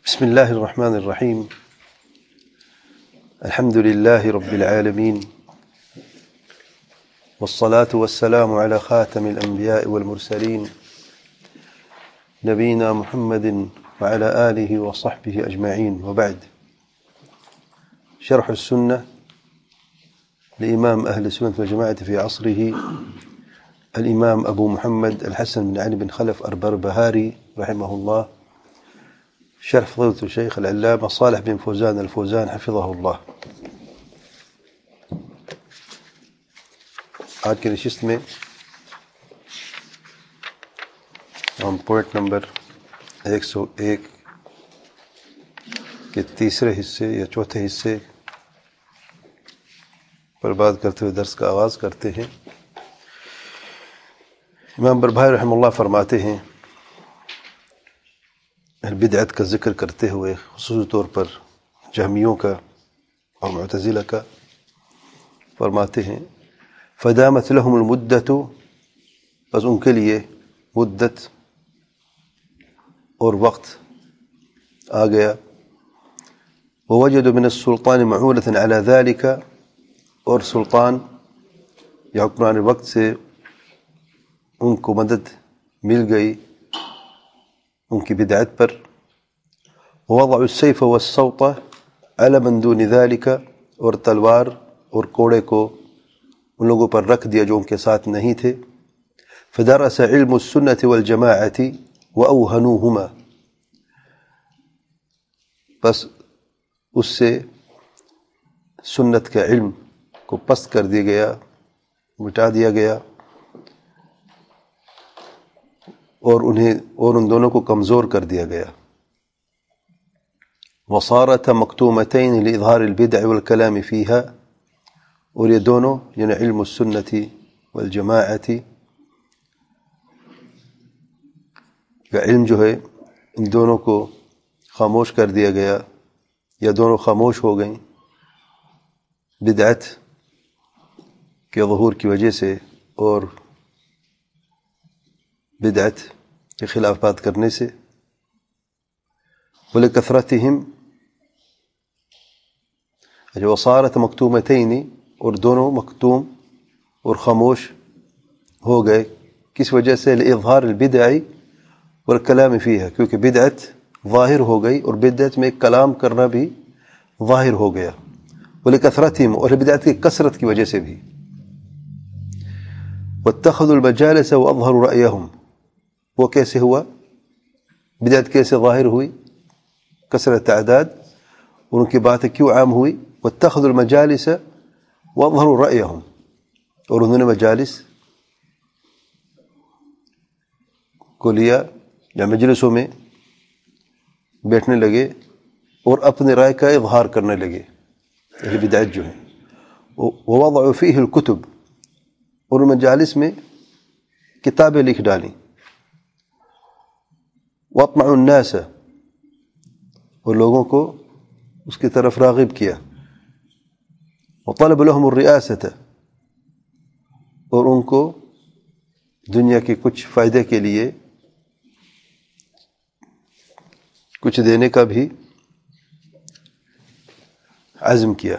بسم الله الرحمن الرحيم. الحمد لله رب العالمين، والصلاة والسلام على خاتم الأنبياء والمرسلين نبينا محمد وعلى آله وصحبه أجمعين، وبعد. شرح السنة لإمام أهل السنة والجماعة في عصره الإمام أبو محمد الحسن بن علي بن خلف البربهاري رحمه الله، شرح فضيلة الشيخ العلامة صالح بن فوزان الفوزان حفظه الله. آج کی نشست میں ہم پوائنٹ نمبر 101 کے تیسرے حصے یا چوتھے حصے پر بات کرتے ہوئے درس کا آغاز کرتے ہیں. امام بربہاری رحمہ اللہ فرماتے ہیں، بدعت کا ذکر کرتے ہوئے خصوصی طور پر جہمیوں کا اور معتزلہ کا، فرماتے ہیں فدامت لهم المدت، بس ان کے لیے مدت اور وقت آ گیا. ووجدوا من السلطان معونة على ذلك، اور سلطان یا حکمران وقت سے ان کو مدد مل گئی ان کی بدعت پر. ووضعوا السيف والصوت على من دون ذلك، اور تلوار اور کوڑے کو ان لوگوں پر رکھ دیا جو ان کے ساتھ نہیں تھے. فدرس علم السنة والجماعة وأوهنوهما، بس اس سے سنت کا علم کو پست کر دیا گیا، مٹا دیا گیا، اور ان دونوں کو کمزور کر دیا گیا. وصارت مکتومتین لإظہار البدع والکلام فیہا، اور یہ دونوں یعنی علم السنتی والجماعتی کا علم جو ہے ان دونوں کو خاموش کر دیا گیا، یا دونوں خاموش ہو گئیں بدعت کے ظہور کی وجہ سے اور بدعت کے خلاف بات کرنے سے. وَلِكَثْرَتِهِمْ، وصارت مکتومتین، اور دونوں مکتوم اور خاموش ہو گئے. کس وجہ سے؟ لإظہار البدع والکلام فیہا، کیونکہ بدعت ظاہر ہو گئی اور بدعت میں کلام کرنا بھی ظاہر ہو گیا. وَلِكَثْرَتِهِمْ، اور بدعت کی کثرت کی وجہ سے بھی. وَاتَّخَذُوا الْمَجَالِسَ وَأَظْهَرُوا رَأْيَهُمْ، وہ کیسے ہوا؟ بدعت کیسے ظاہر ہوئی؟ کثرت تعداد، اور ان کی باتیں کیوں عام ہوئی؟ وَاتَّخَذُوا الْمَجَالِسَ وَأَظْهَرُوا رَأْيَهُمْ، اور انہوں نے مجالس کو لیا یا مجلسوں میں بیٹھنے لگے اور اپنے رائے کا اظہار کرنے لگے. یہ بدعت جو ہے. وَوَضَعُوا فِيهِ الْكُتُبِ، اور مجالس میں کتابیں لکھ ڈالیں. وَأَطْمَعُوا النَّاسَ، اور لوگوں کو اس کی طرف راغب کیا. وطلب لهم الرئاسة، اور ان کو دنیا کے کچھ فائدے کے لیے کچھ دینے کا بھی عزم کیا،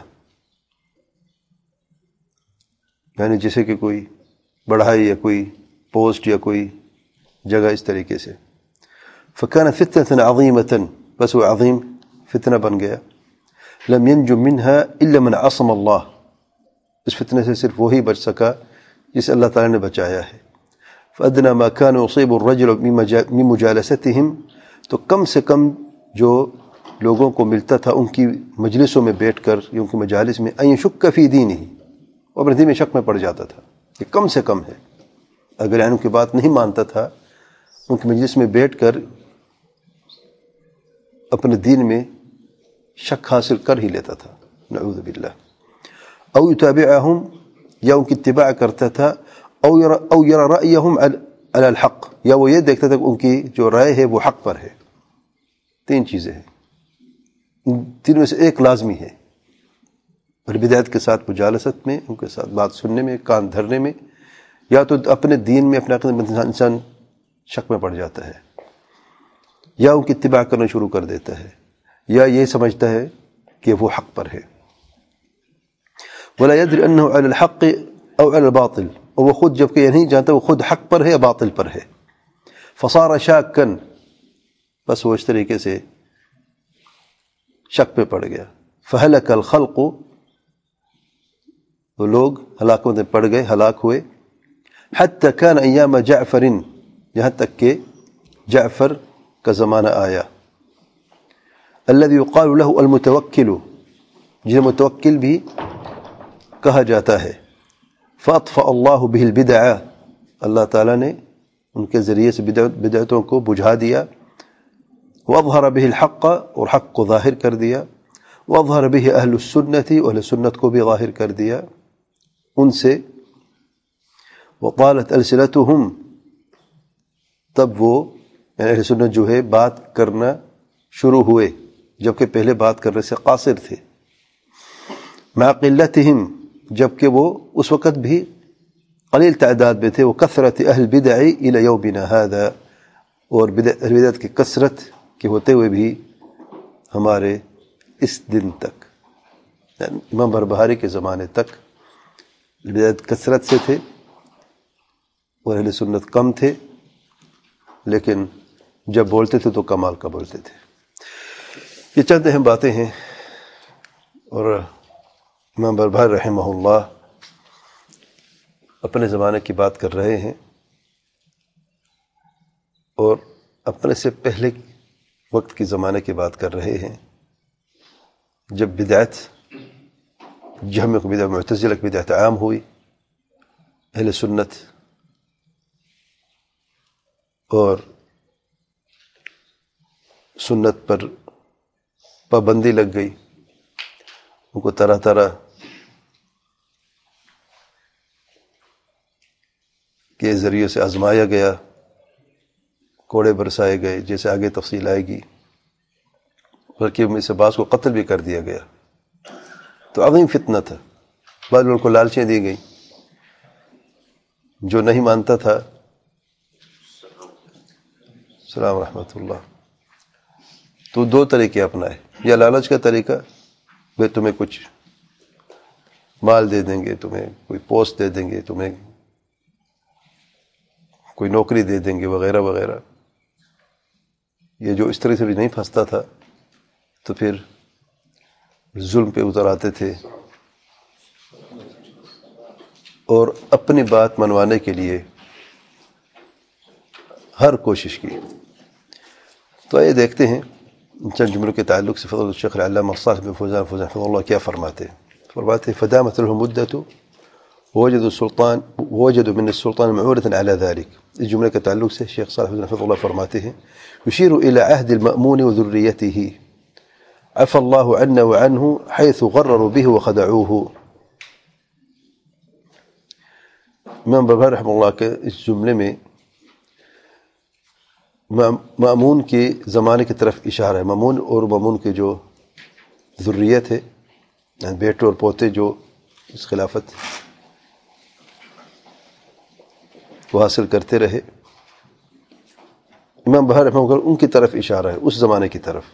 یعنی جیسے کہ کوئی بڑھائی یا کوئی پوسٹ یا کوئی جگہ اس طریقے سے. فكان فتنة عظيمة، بس وہ عظیم فتنہ بن گیا. لم ينجو منها الا من عصم اللہ، اس فتنے سے صرف وہی بچ سکا جسے اللہ تعالی نے بچایا ہے. فادنى ما كان يصيب الرجل من مجالستهم، تو کم سے کم جو لوگوں کو ملتا تھا ان کی مجلسوں میں بیٹھ کر یا ان کی مجالس میں، ان يشك في دینه، وہ اپنے دین میں شک میں پڑ جاتا تھا. یہ کم سے کم ہے. اگر ان کی بات نہیں مانتا تھا، ان کی مجلس میں بیٹھ کر اپنے دین میں شک حاصل کر ہی لیتا تھا، نعوذ باللہ. او یتابعہم، یا ان کی اتباع کرتا تھا. او یرى رأیہم علی الحق، یا وہ یہ دیکھتا تھا کہ ان کی جو رائے ہے وہ حق پر ہے. تین چیزیں ہیں، تین میں سے ایک لازمی ہے. اور بدعت کے ساتھ مجالست میں، ان کے ساتھ بات سننے میں، کان دھرنے میں، یا تو اپنے دین میں اپنے عقیدے میں انسان شک میں پڑ جاتا ہے. یا ان کی اتباع کرنا شروع کر دیتا ہے یا یہ سمجھتا ہے کہ وہ حق پر ہے. ولا يدري انه على الحق او على الباطل، اور وہ خود جبکہ یہ نہیں جانتا وہ خود حق پر ہے یا باطل پر ہے. فصار شاكا، بس وہ اس طریقے سے شک پہ پڑ گیا. فهلك الخلق، وہ لوگ ہلاکت میں پڑ گئے، ہلاک ہوئے. حتى كان ایام جعفر، یہاں تک کہ جعفر کا زمانہ آیا. الذي يقال له المتوکل، جسے متوکل بھی کہا جاتا ہے. فاطفأ الله به البدع، اللہ تعالیٰ نے ان کے ذریعے سے بدعتوں کو بجھا دیا. واظہر به الحق، اور حق کو ظاہر کر دیا. واظہر به اہل السنت، اور اہل سنت کو بھی ظاہر کر دیا ان سے. وطالت السنتهم، تب وہ یعنی اہل سنت جو ہے بات کرنا شروع ہوئے، جبکہ پہلے بات کرنے سے قاصر تھے. مع قلتهم، جبکہ وہ اس وقت بھی قلیل تعداد میں تھے. وکثرت اہل بدع الى یومنا هذا، اور بدعت کی کثرت کے ہوتے ہوئے بھی ہمارے اس دن تک، یعنی امام بربہاری کے زمانے تک بدعت کثرت سے تھے اور اہل سنت کم تھے، لیکن جب بولتے تھے تو کمال کا بولتے تھے. یہ چند اہم باتیں ہیں، اور امام بربہاری رحمہ اللہ اپنے زمانے کی بات کر رہے ہیں اور اپنے سے پہلے وقت کے زمانے کی بات کر رہے ہیں، جب بدعت جہمیہ کو بدعت، معتزلہ کی بدعت عام ہوئی. اہل سنت اور سنت پر پابندی لگ گئی، ان کو طرح طرح کے ذریعے سے آزمایا گیا، کوڑے برسائے گئے، جیسے آگے تفصیل آئے گی. بلکہ ان میں سے بعض کو قتل بھی کر دیا گیا. تو عظیم فتنہ تھا. بعض لوگوں کو لالچیں دی گئیں، جو نہیں مانتا تھا. السلام ورحمۃ اللہ. تو دو طریقے اپنائے، یا لالچ کا طریقہ، وہ تمہیں کچھ مال دے دیں گے، تمہیں کوئی پوسٹ دے دیں گے، تمہیں کوئی نوکری دے دیں گے وغیرہ وغیرہ. یہ جو اس طرح سے بھی نہیں پھنستا تھا تو پھر ظلم پہ اتر آتے تھے اور اپنی بات منوانے کے لیے ہر کوشش کی. تو یہ دیکھتے ہیں چند جملوں کے تعلق سے فضل الشیخ العلامہ صالح بن فوزان حفظہ اللہ کیا فرماتے ہیں. فرماتے ہیں فدامت لهم مدة ووجدوا من السلطان معونة على ذلك. اس جملے کے تعلق سے شیخ صالح بن حفظہ اللہ فرماتے ہیں يشير إلى عهد المأمون وذريته عفى الله عنا وعنه حيث غرروا به وخدعوه. امام بربہاری رحمہ اللہ کے اس جملے میں مأمون کے زمانے کی طرف اشارہ ہے. مأمون اور مأمون کے جو ذریت ہے، یعنی بیٹے اور پوتے جو اس خلافت کو حاصل کرتے رہے، امام بربہاری رحمہ اللہ ان کی طرف اشارہ ہے، اس زمانے کی طرف.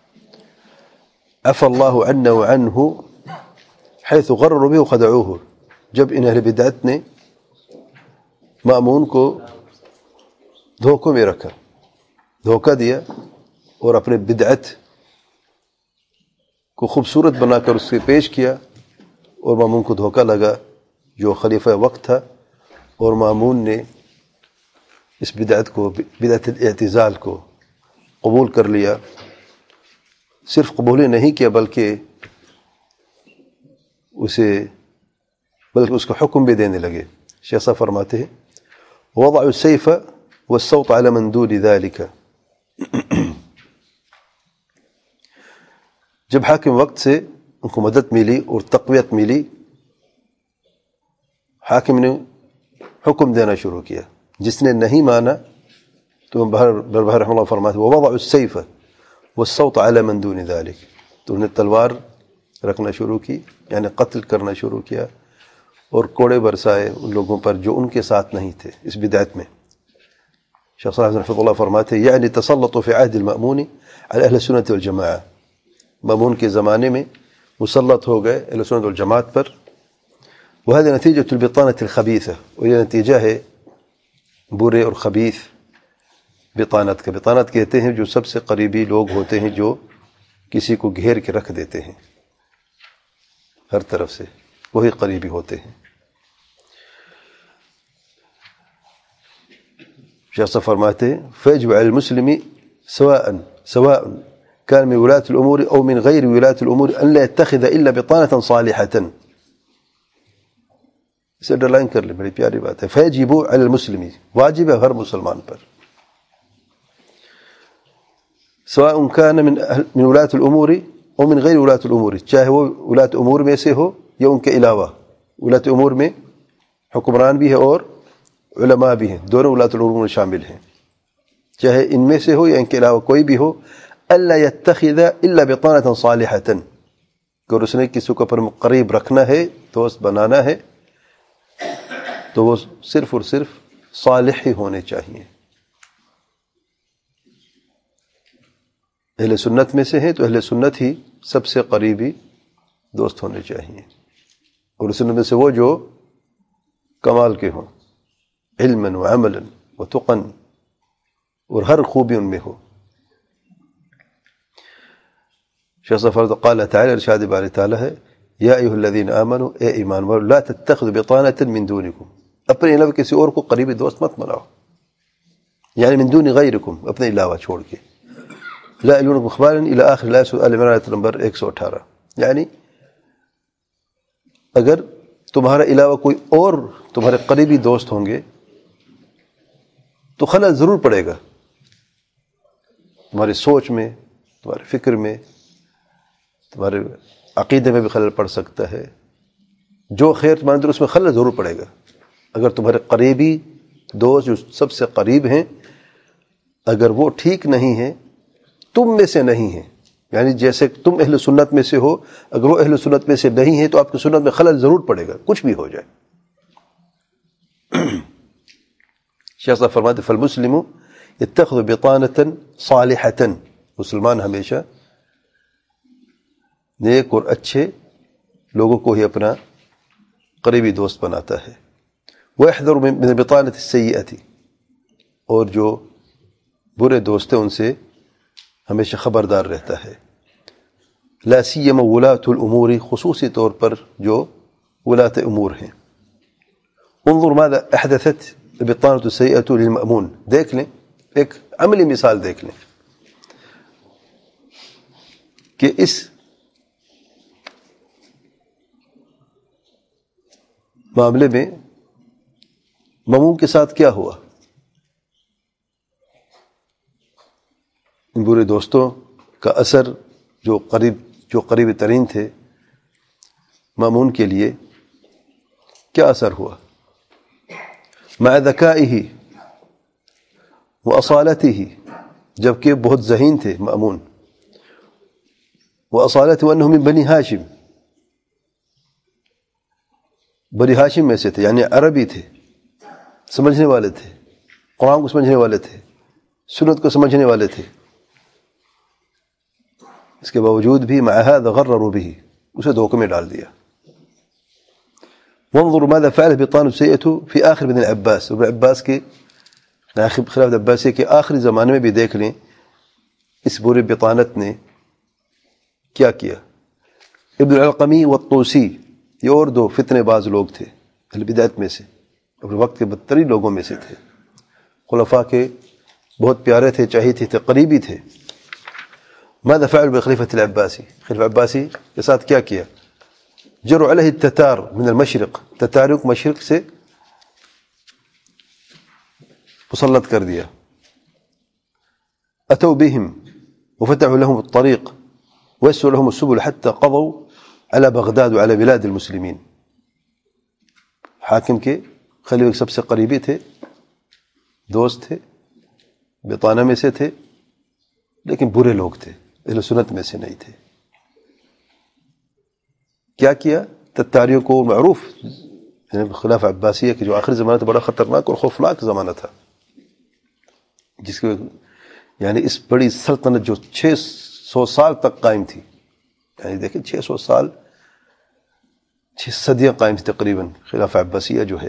عفى الله عنا وعنه حيث غرروا به وخدعوه، جب ان اہل بدعت نے مأمون کو دھوکوں میں رکھا، دھوکہ دیا اور اپنے بدعت کو خوبصورت بنا کر اس سے پیش کیا، اور مأمون کو دھوکہ لگا جو خلیفہ وقت تھا، اور مأمون نے اس بدعت کو، بدعت الاعتزال کو قبول کر لیا. صرف قبول ہی نہیں کیا بلکہ اس کا حکم بھی دینے لگے. شیخ صاحب فرماتے ہیں وضعوا السيف والصوت على من دون ذلك. جب حاکم وقت سے ان کو مدد ملی اور تقویت ملی، حاکم نے حکم دینا شروع کیا. جس نے نہیں مانا تو بربہاری رحمہ اللہ فرماتے ووضعوا السيف والصوت على من دون ذلك، تو انہیں تلوار رکھنا شروع کی، یعنی قتل کرنا شروع کیا اور کوڑے برسائے ان لوگوں پر جو ان کے ساتھ نہیں تھے اس بدعت میں. شیخ صالح رحمہ اللہ فرماتے ہیں یعنی تسلط فی عہد المأمون علی اہل سنت والجماعہ، مأمون کے زمانے میں مسلط ہو گئے اہل سنت والجماعت پر. وهذا نتیجة البطانة الخبیثہ، اور یہ نتیجہ ہے برے اور خبیث بطانت کا. بطانت کہتے ہیں جو سب سے قریبی لوگ ہوتے ہیں جو کسی کو گھیر کے رکھ دیتے ہیں ہر طرف سے، وہی قریبی ہوتے ہیں. شیخ صاحب فرماتے ہیں فیجب علی المسلم سواء كان من ولاة الأمور أو من غير ولاة الأمور أن لا يتخذ إلا بطانة صالحة. اسے ڈرلائن کر لیں، بڑی پیاری بات ہے. فیجب علی المسلم، واجب ہے ہر مسلمان پر، سواء كان من ولاة الأمور او من غیر ولاة الأمور، چاہے وہ ولاة امور میں سے ہو یا ان کے علاوہ. ولاة امور میں حکمران بھی ہے اور علماء بھی ہیں، دونوں ولاة الامور میں شامل ہیں، چاہے ان میں سے ہو یا ان کے علاوہ کوئی بھی ہو. الا يتخذ الا بطانة صالحة، اگر اس نے کسی کو اپنے قریب رکھنا ہے، دوست بنانا ہے، تو وہ صرف اور صرف صالح ہی ہونے چاہیے. اہل سنت میں سے ہیں تو اہل سنت ہی سب سے قریبی دوست ہونے چاہیے، اور سنت میں سے وہ جو کمال کے ہوں، علما وعملا وتقا، اور ہر خوبی ان میں ہو. شیخ صفر قال تعالی، ارشاد باری تعالی ہے یا ایھا الذین آمنوا، اے ایمان والو، لا تتخذوا بطانة من دونکم، اپنے علاوہ کسی اور کو قریبی دوست مت بناؤ، یعنی من دون غیرکم، اپنے علاوہ چھوڑ کے. لا یلونکم خبالا الی آخر الآیہ، سورۃ آل عمران آیت نمبر 118. یعنی اگر تمہارے علاوہ کوئی اور تمہارے قریبی دوست ہوں گے تو خلل ضرور پڑے گا، تمہاری سوچ میں، تمہارے فکر میں، تمہارے عقیدے میں بھی خلل پڑ سکتا ہے. جو خیر تمہارے اندر، اس میں خلل ضرور پڑے گا. اگر تمہارے قریبی دوست جو سب سے قریب ہیں، اگر وہ ٹھیک نہیں ہیں، تم میں سے نہیں ہیں، یعنی جیسے تم اہل سنت میں سے ہو، اگر وہ اہل سنت میں سے نہیں ہیں تو آپ کی سنت میں خلل ضرور پڑے گا، کچھ بھی ہو جائے. شیخ صاحب فرماتے فالمسلم يتخذ بطانة صالحة، مسلمان ہمیشہ نیک اور اچھے لوگوں کو ہی اپنا قریبی دوست بناتا ہے. ويحذر من البطانة السيئة، اور جو برے دوست ہیں ان سے ہمیشہ خبردار رہتا ہے. لا سیما ولاة الامور، خصوصی طور پر جو ولاة امور ہیں. انظر ماذا احدثت البطانة السيئة للمأمون، دیکھ لیں ایک عملی مثال دیکھ لیں کہ اس معاملے میں مأمون کے ساتھ کیا ہوا. ان برے دوستوں کا اثر جو قریب ترین تھے مأمون کے لیے، کیا اثر ہوا. مع ذکائہ واصالتہ، جبکہ بہت ذہین تھے مأمون. واصالتہ وانہ من بنی ہاشم، بنی ہاشم میں سے تھے، یعنی عربی تھے، سمجھنے والے تھے، قرآن کو سمجھنے والے تھے، سنت کو سمجھنے والے تھے. اس کے باوجود بھی مع هذا غرروا به، اسے دھوکے میں ڈال دیا. وانظروا ماذا فعل بطانة السيئة في آخر ابن العباس، ابن عباس کے خلافت عباسیہ کے آخری زمانے میں بھی دیکھ لیں اس برے بطانت نے کیا کیا. ابن العلقمی والطوسی، یہ اور دو فتنے باز لوگ تھے اہل بدعت میں سے، اپنے وقت کے بدترین لوگوں میں سے تھے، خلفاء کے بہت پیارے تھے، چاہیتے تھے، قریبی تھے. ماذا فعل بخلیفۃ العباسی، خلیفہ عباسی کے ساتھ کیا کیا. جروا علیہ التتار من المشرق، تتاریوں کو مشرق سے مسلط کر دیا. اتوا بهم وفتحوا لهم الطريق ويسروا لهم السبل حتى قضوا على بغداد وعلى بلاد المسلمين. حاکم کے خلیفہ کے سب سے قریبی تھے، دوست تھے، بطانہ میں سے تھے، لیکن برے لوگ تھے، اہل سنت میں سے نہیں تھے. کیا کیا؟ تتاریوں کو، معروف خلافہ عباسیہ کے جو آخری زمانہ تھا بڑا خطرناک اور خوفناک زمانہ تھا. جس کے یعنی اس بڑی سلطنت جو 600 سال تک قائم تھی، یعنی دیکھیں 600 سال 6 صدیاں قائم تھی تقریباً خلافہ عباسیہ جو ہے،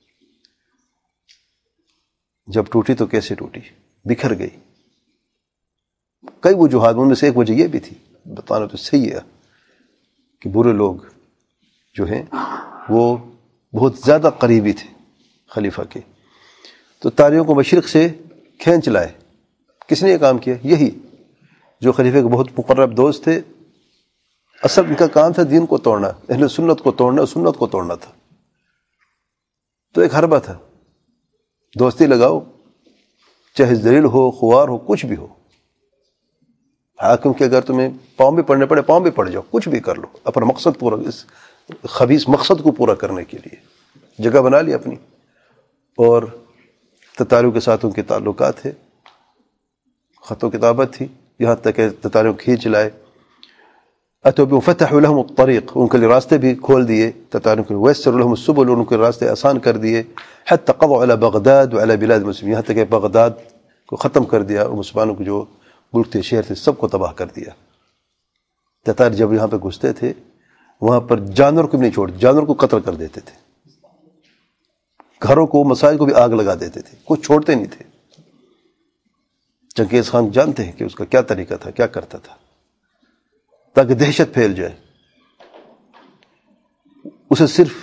جب ٹوٹی تو کیسے ٹوٹی، بکھر گئی. کئی وجوہات، ان میں سے ایک وجہ یہ بھی تھی، بتانا تو صحیح ہے کہ برے لوگ جو ہیں وہ بہت زیادہ قریبی تھے خلیفہ کے، تو تاریوں کو مشرق سے کھینچ لائے. کس نے یہ کام کیا؟ یہی جو خلیفہ کے بہت مقرب دوست تھے. اصل ان کا کام تھا دین کو توڑنا، اہل سنت کو توڑنا، سنت کو توڑنا تھا. تو ایک حربہ تھا، دوستی لگاؤ، چاہے ذلیل ہو، خوار ہو، کچھ بھی ہو. حاکم کہ اگر تمہیں پاؤں بھی پڑنے پڑے پاؤں بھی پڑ جاؤ، کچھ بھی کر لو، اپنا مقصد پورا، اس خبیث مقصد کو پورا کرنے کے لیے جگہ بنا لی اپنی. اور تتاریوں کے ساتھ ان کے تعلقات تھے، خط و کتابت تھی، یہاں تک کہ تتاریوں کھینچ لائے. اتوا بفتحوا لهم الطريق، ان کے لیے راستے بھی کھول دیے تتاریوں کے، ویسروا لهم السبل، ان کے راستے آسان کر دیے. حتى قضوا على بغداد وعلى بلاد المسلمين، یہاں تک کہ بغداد کو ختم کر دیا اور مسلمانوں کو جو ملک تھے، شہر تھے، سب کو تباہ کر دیا. تتار جب یہاں پہ گھستے تھے وہاں پر جانور کو بھی نہیں چھوڑتے، جانور کو قتل کر دیتے تھے، گھروں کو، مساجد کو بھی آگ لگا دیتے تھے، کچھ چھوڑتے نہیں تھے. چنگیز خان جانتے ہیں کہ اس کا کیا طریقہ تھا، کیا کرتا تھا تاکہ دہشت پھیل جائے. اسے صرف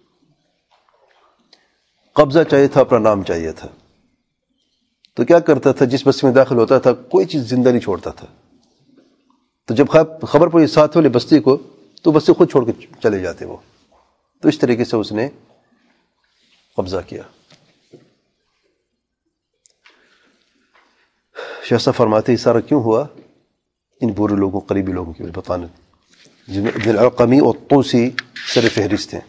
قبضہ چاہیے تھا، اپنا نام چاہیے تھا. تو کیا کرتا تھا، جس بستی میں داخل ہوتا تھا کوئی چیز زندہ نہیں چھوڑتا تھا. تو جب خبر پڑی ساتھ والے بستی کو تو بستی خود چھوڑ کے چلے جاتے وہ. تو اس طریقے سے اس نے قبضہ کیا. شیخ صاحب فرماتے ہیں سارا کیوں ہوا؟ ان برے لوگوں، قریبی لوگوں کی وجہ بتانے، جن میں ابن العقمی اور طوسی سر فہرست ہیں.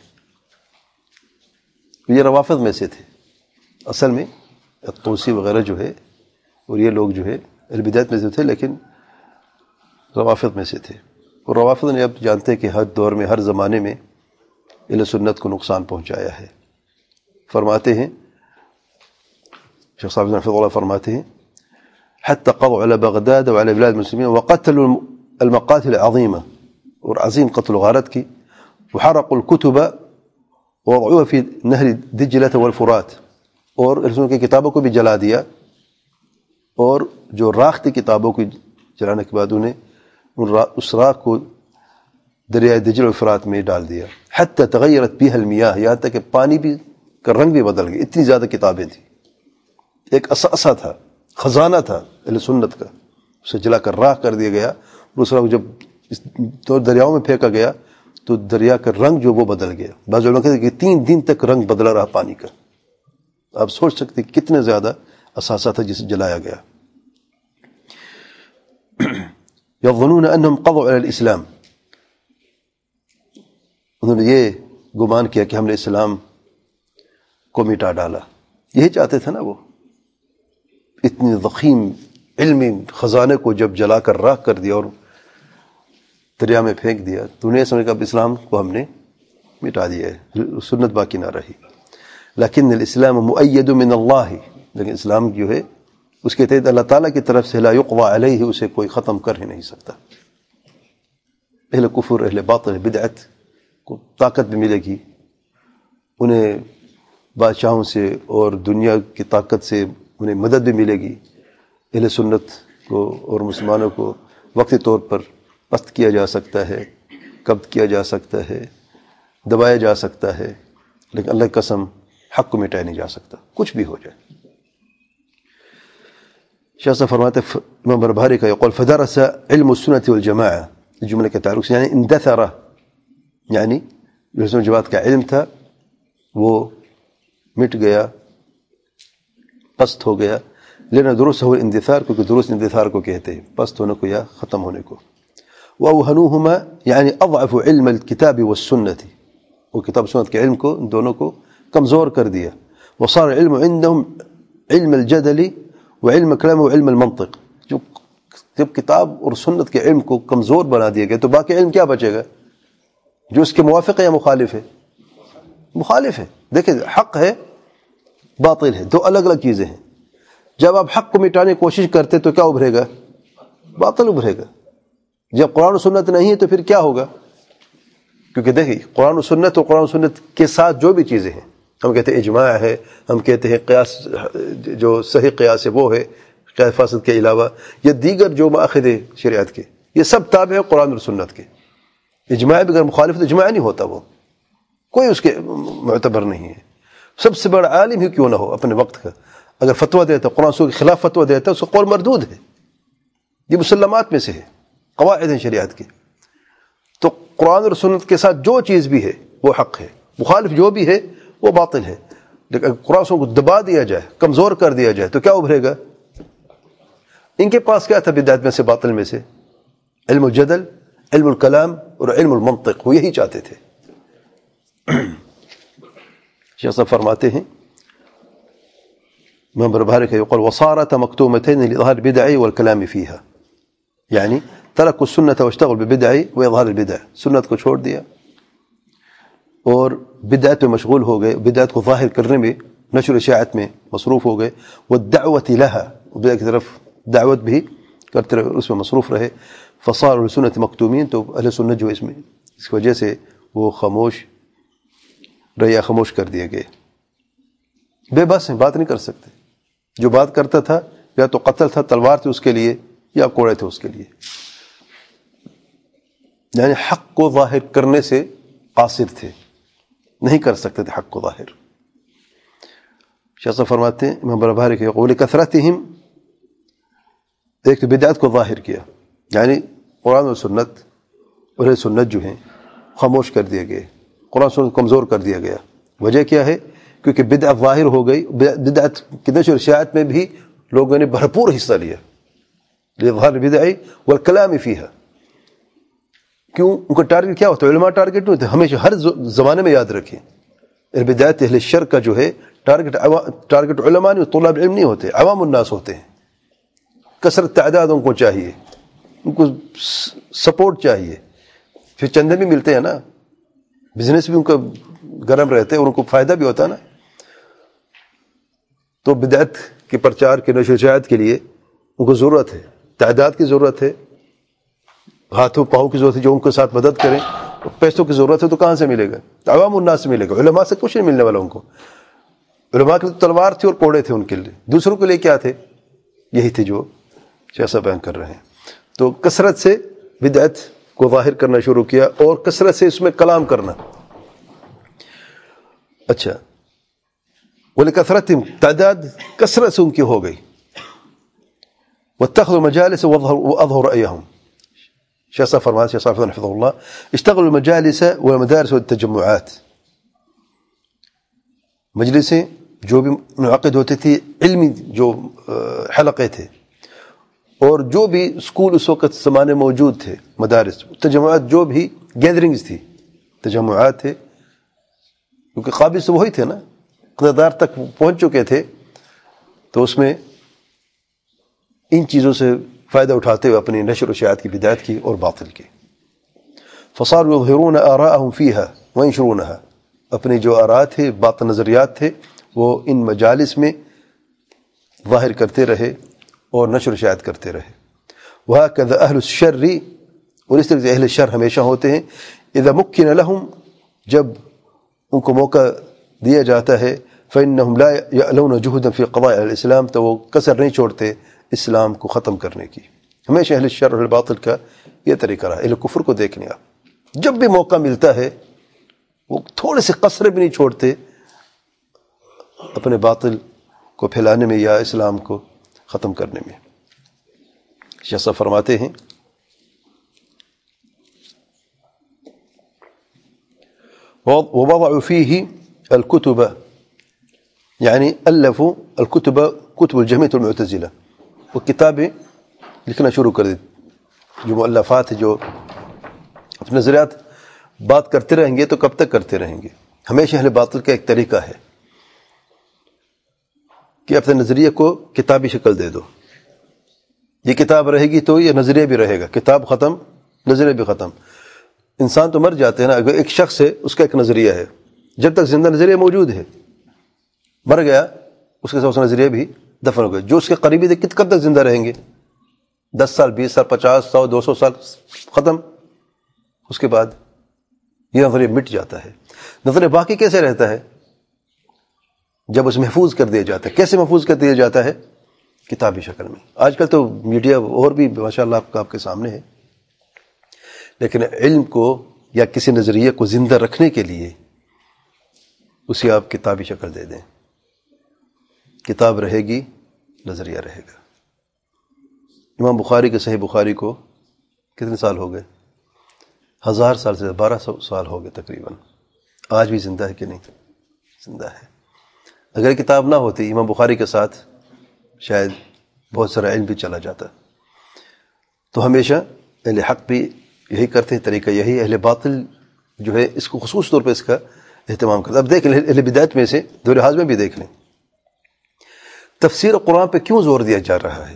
یہ روافض میں سے تھے اصل میں، طوسی وغیرہ جو ہے، اور یہ لوگ جو ہے اہل بدعت میں سے تھے لیکن روافض میں سے تھے. اور روافض نے اب جانتے ہیں کہ ہر دور میں، ہر زمانے میں اہل سنت کو نقصان پہنچایا ہے. فرماتے ہیں شیخ صاحب رحمہ اللہ فرماتے ہیں حتى قضوا على بغداد وعلى بلاد المسلمين وقتلوا المقاتل العظيمة، اور عظیم قتل و غارت کی. وحرقوا الكتب ووضعوها في نهر دجلة والفرات، اور رسول کی کتابوں کو بھی جلا دیا، اور جو راکھ تھی کتابوں کو جلانے کے بعد انہیں اس راکھ کو دریائے دجلہ و فرات میں ڈال دیا. حتى تغيرت بها المياه، یہاں تک کہ پانی بھی کا رنگ بھی بدل گیا، اتنی زیادہ کتابیں تھیں. ایک اثاثہ تھا، خزانہ تھا اہل سنت کا، اسے جلا کر راکھ کر دیا گیا. اور اس راکھ جب دریاؤں میں پھینکا گیا تو دریا کا رنگ جو وہ بدل گیا. بعض لوگ کہتے ہیں کہ 3 دن تک رنگ بدلا رہا پانی کا. آپ سوچ سکتے کتنے زیادہ اثاثہ تھا جسے جلایا گیا. یظنون انہم قضوا علی الاسلام، انہوں نے یہ گمان کیا کہ ہم نے اسلام کو مٹا ڈالا. یہی چاہتے تھے نا وہ، اتنی ضخیم علمی خزانے کو جب جلا کر راکھ کر دیا اور دریا میں پھینک دیا تو انہیں سمجھ کہ اب اسلام کو ہم نے مٹا دیا ہے، سنت باقی نہ رہی. لیکن الاسلام مؤید من اللہ، لیکن اسلام جو ہے اس کے تحت اللہ تعالیٰ کی طرف سے لا یقوی علیہ، اسے کوئی ختم کر ہی نہیں سکتا. اہل کفر، اہل باطل، بدعت کو طاقت بھی ملے گی، انہیں بادشاہوں سے اور دنیا کی طاقت سے انہیں مدد بھی ملے گی. اہل سنت کو اور مسلمانوں کو وقتی طور پر پست کیا جا سکتا ہے، قبض کیا جا سکتا ہے، دبایا جا سکتا ہے، لیکن اللہ کی قسم حق کو مٹایا نہیں جا سکتا، کچھ بھی ہو جائے. شاہ صاحب فرماتے امام بربہاری کا یقول فدرس علم السنة والجماعہ، جملے کے تعلق سے یعنی اندثر، یعنی جو سنت جماعت کا علم تھا وہ مٹ گیا، پست ہو گیا. لینا درست ہو اندثار، کیونکہ درست اندثار کو کہتے ہیں پست ہونے کو یا ختم ہونے کو. وَأَوْهَنُوهُمَا یعنی اضعف علم الكتاب والسنة، وہ کتاب سنت کے علم کو دونوں کو کمزور کر دیا. وصار العلم عندهم علم الجدل وعلم الكلام وعلم المنطق، جب کتاب اور سنت کے علم کو کمزور بنا دیا گیا تو باقی علم کیا بچے گا جو اس کے موافق ہے یا مخالف ہے؟ مخالف ہے. دیکھیں حق ہے باطل ہے، دو الگ الگ چیزیں ہیں. جب آپ حق کو مٹانے کی کوشش کرتے تو کیا ابھرے گا؟ باطل ابھرے گا. جب قرآن و سنت نہیں ہے تو پھر کیا ہوگا؟ کیونکہ دیکھیے قرآن و سنت کے ساتھ جو بھی چیزیں ہیں، ہم کہتے ہیں اجماع ہے، ہم کہتے ہیں قیاس، جو صحیح قیاس ہے وہ ہے قیاس فاسد کے علاوہ، یا دیگر جو مآخذ شریعت کے، یہ سب تابع ہے قرآن اور سنت کے. اجماع بھی اگر مخالف تو اجماع نہیں ہوتا، وہ کوئی اس کے معتبر نہیں ہے. سب سے بڑا عالم ہی کیوں نہ ہو اپنے وقت کا، اگر فتویٰ دیتا قرآن سنت کے خلاف فتویٰ دیتا ہے، اس کا قول مردود ہے. یہ مسلمات میں سے ہے، قواعد ہیں شریعت کے. تو قرآن اور سنت کے ساتھ جو چیز بھی ہے وہ حق ہے، مخالف جو بھی ہے وہ باطل ہے. لیکن اگر قرآن سنت کو دبا دیا جائے، کمزور کر دیا جائے تو کیا ابھرے گا؟ ان کے پاس کیا تھا بدعت میں سے، باطل میں سے؟ علم الجدل، علم الکلام اور علم المنطق، وہ یہی چاہتے تھے. شیخ صاحب فرماتے ہیں امام بربہاری کا يقول وصارت مكتومتين لإظهار البدع والكلام فيها، یعنی ترکوا السنة واشتغلوا بالبدع وإظهار البدع، سنت کو چھوڑ دیا اور بدعت پہ مشغول ہو گئے، بدعت کو ظاہر کرنے میں، نشر اشاعت میں مصروف ہو گئے. والدعوة لها، بدعت کی طرف دعوت بھی کرتے رہے، اس میں مصروف رہے. فصاروا السنة مكتومين، تو اہل سنت جو اس میں اس کی وجہ سے وہ خاموش رہے، خاموش کر دیے گئے، بے بس ہیں، بات نہیں کر سکتے. جو بات کرتا تھا یا تو قتل تھا، تلوار تھی اس کے لیے، یا کوڑے تھے اس کے لیے. یعنی حق کو ظاہر کرنے سے قاصر تھے، نہیں کر سکتے تھے حق کو ظاہر. شیخ صاحب فرماتے ہیں امام بربہاری کے قول کثرتہم، ایک تو بدعت کو ظاہر کیا، یعنی قرآن و سنت اور سنت جو ہیں خاموش کر دیے گئے، قرآن سنت کمزور کر دیا گیا. وجہ کیا ہے؟ کیونکہ بدعت ظاہر ہو گئی. بدعت کی نشر و اشاعت میں بھی لوگوں نے بھرپور حصہ لیا، لإظهار البدع والكلام فيها. کیوں؟ ان کا ٹارگٹ کیا ہوتا ہے؟ علماء ٹارگٹ نہیں ہوتے. ہمیشہ ہر زمانے میں یاد رکھیں، بدعت اہل الشر کا جو ہے ٹارگٹ علماء نہیں، طلاب علم نہیں ہوتے، عوام الناس ہوتے ہیں. کثرت تعداد ان کو چاہیے، ان کو سپورٹ چاہیے، پھر چندے بھی ملتے ہیں نا، بزنس بھی ان کا گرم رہتے ہیں اور ان کو فائدہ بھی ہوتا ہے نا. تو بدعت کے پرچار کے نشر و اشاعت کے لیے ان کو ضرورت ہے، تعداد کی ضرورت ہے، ہاتھوں پاؤں کی ضرورت ہے جو ان کے ساتھ مدد کریں. پیسوں کی ضرورت ہے تو کہاں سے ملے گا؟ عوام الناس سے ملے گا. علماء سے کچھ نہیں ملنے والا ان کو. علماء کے تلوار تھی اور کوڑے تھے ان کے لیے، دوسروں کے لیے کیا تھے؟ یہی تھے جو جیسا بیان کر رہے ہیں. تو کثرت سے بدعت کو ظاہر کرنا شروع کیا اور کثرت سے اس میں کلام کرنا. اچھا، وَلِكَثْرَتِهِمْ، تعداد کثرت سے ان کی ہو گئی. وَاتَّخَذُوا مَجَالِسَ وَأَظْهَرُوا رَأْيَهُمْ. شیخ صاحب فرماتے، شیخ صاحب حفظہ اللہ، اشتغلوا المجالس والمدارس والتجمعات، مجلسیں جو بھی منعقد ہوتی تھی، علمی جو حلقے تھے، اور جو بھی اسکول اس وقت زمانے موجود تھے، مدارس، تجمعات جو بھی گیدرنگز تھی، تجمعات تھے، کیونکہ قابل سے وہی تھے نا، اقتدار تک پہنچ چکے تھے، تو اس میں ان چیزوں سے فائدہ اٹھاتے ہوئے اپنی نشر و اشاعت کی بدعت کی اور باطل کی. فصاروا يظهرون آراءهم فيها وينشرونها، اپنے جو آراء تھے، باطل نظریات تھے، وہ ان مجالس میں ظاہر کرتے رہے اور نشر و اشاعت کرتے رہے. وهكذا اہل الشر، اور اس طرح سے اہل شر ہمیشہ ہوتے ہیں. اذا مکن لهم، جب ان کو موقع دیا جاتا ہے، فإنهم لا يألون جهدا في قضاء الاسلام، تو وہ کسر نہیں چھوڑتے اسلام کو ختم کرنے کی. ہمیشہ اہل الشر اور الباطل کا یہ طریقہ رہا. اہل کفر کو دیکھنے آپ، جب بھی موقع ملتا ہے وہ تھوڑے سے قصر بھی نہیں چھوڑتے اپنے باطل کو پھیلانے میں یا اسلام کو ختم کرنے میں. شیخ صاحب فرماتے ہیں ووضعوا فيه الكتب، یعنی الفوا الكتب، کتب الجہمیۃ المعتزلہ، وہ کتابیں لکھنا شروع کر دی، جو مؤلفات جو اپنے نظریات بات کرتے رہیں گے تو کب تک کرتے رہیں گے. ہمیشہ اہل باطل کا ایک طریقہ ہے کہ اپنے نظریے کو کتابی شکل دے دو. یہ کتاب رہے گی تو یہ نظریہ بھی رہے گا، کتاب ختم نظریہ بھی ختم. انسان تو مر جاتے ہیں نا، اگر ایک شخص ہے اس کا ایک نظریہ ہے، جب تک زندہ نظریہ موجود ہے، مر گیا اس کے ساتھ اس نظریہ بھی دفن ہو گئے. جو اس کے قریبی تھے کب تک زندہ رہیں گے؟ 10 سال 20 سال 50 100 200 سال ختم. اس کے بعد یہ نظریہ مٹ جاتا ہے. نظریہ باقی کیسے رہتا ہے؟ جب اسے محفوظ کر دیا جاتا ہے. کیسے محفوظ کر دیا جاتا ہے؟ کتابی شکل میں. آج کل تو میڈیا اور بھی ماشاءاللہ آپ کے سامنے ہے، لیکن علم کو یا کسی نظریے کو زندہ رکھنے کے لیے اسے آپ کتابی شکل دے دیں. کتاب رہے گی، نظریہ رہے گا. امام بخاری کے صحیح بخاری کو کتنے سال ہو گئے؟ 1000 سال سے 1200 سال ہو گئے تقریباً. آج بھی زندہ ہے کہ نہیں؟ زندہ ہے. اگر کتاب نہ ہوتی امام بخاری کے ساتھ شاید بہت سارا علم بھی چلا جاتا. تو ہمیشہ اہل حق بھی یہی کرتے ہیں، طریقہ یہی. اہل باطل جو ہے اس کو خصوص طور پہ اس کا اہتمام کرتا. اب دیکھ لیں اہل بدعت میں سے دور حاضر میں بھی دیکھ لیں، تفسیر قرآن پہ کیوں زور دیا جا رہا ہے؟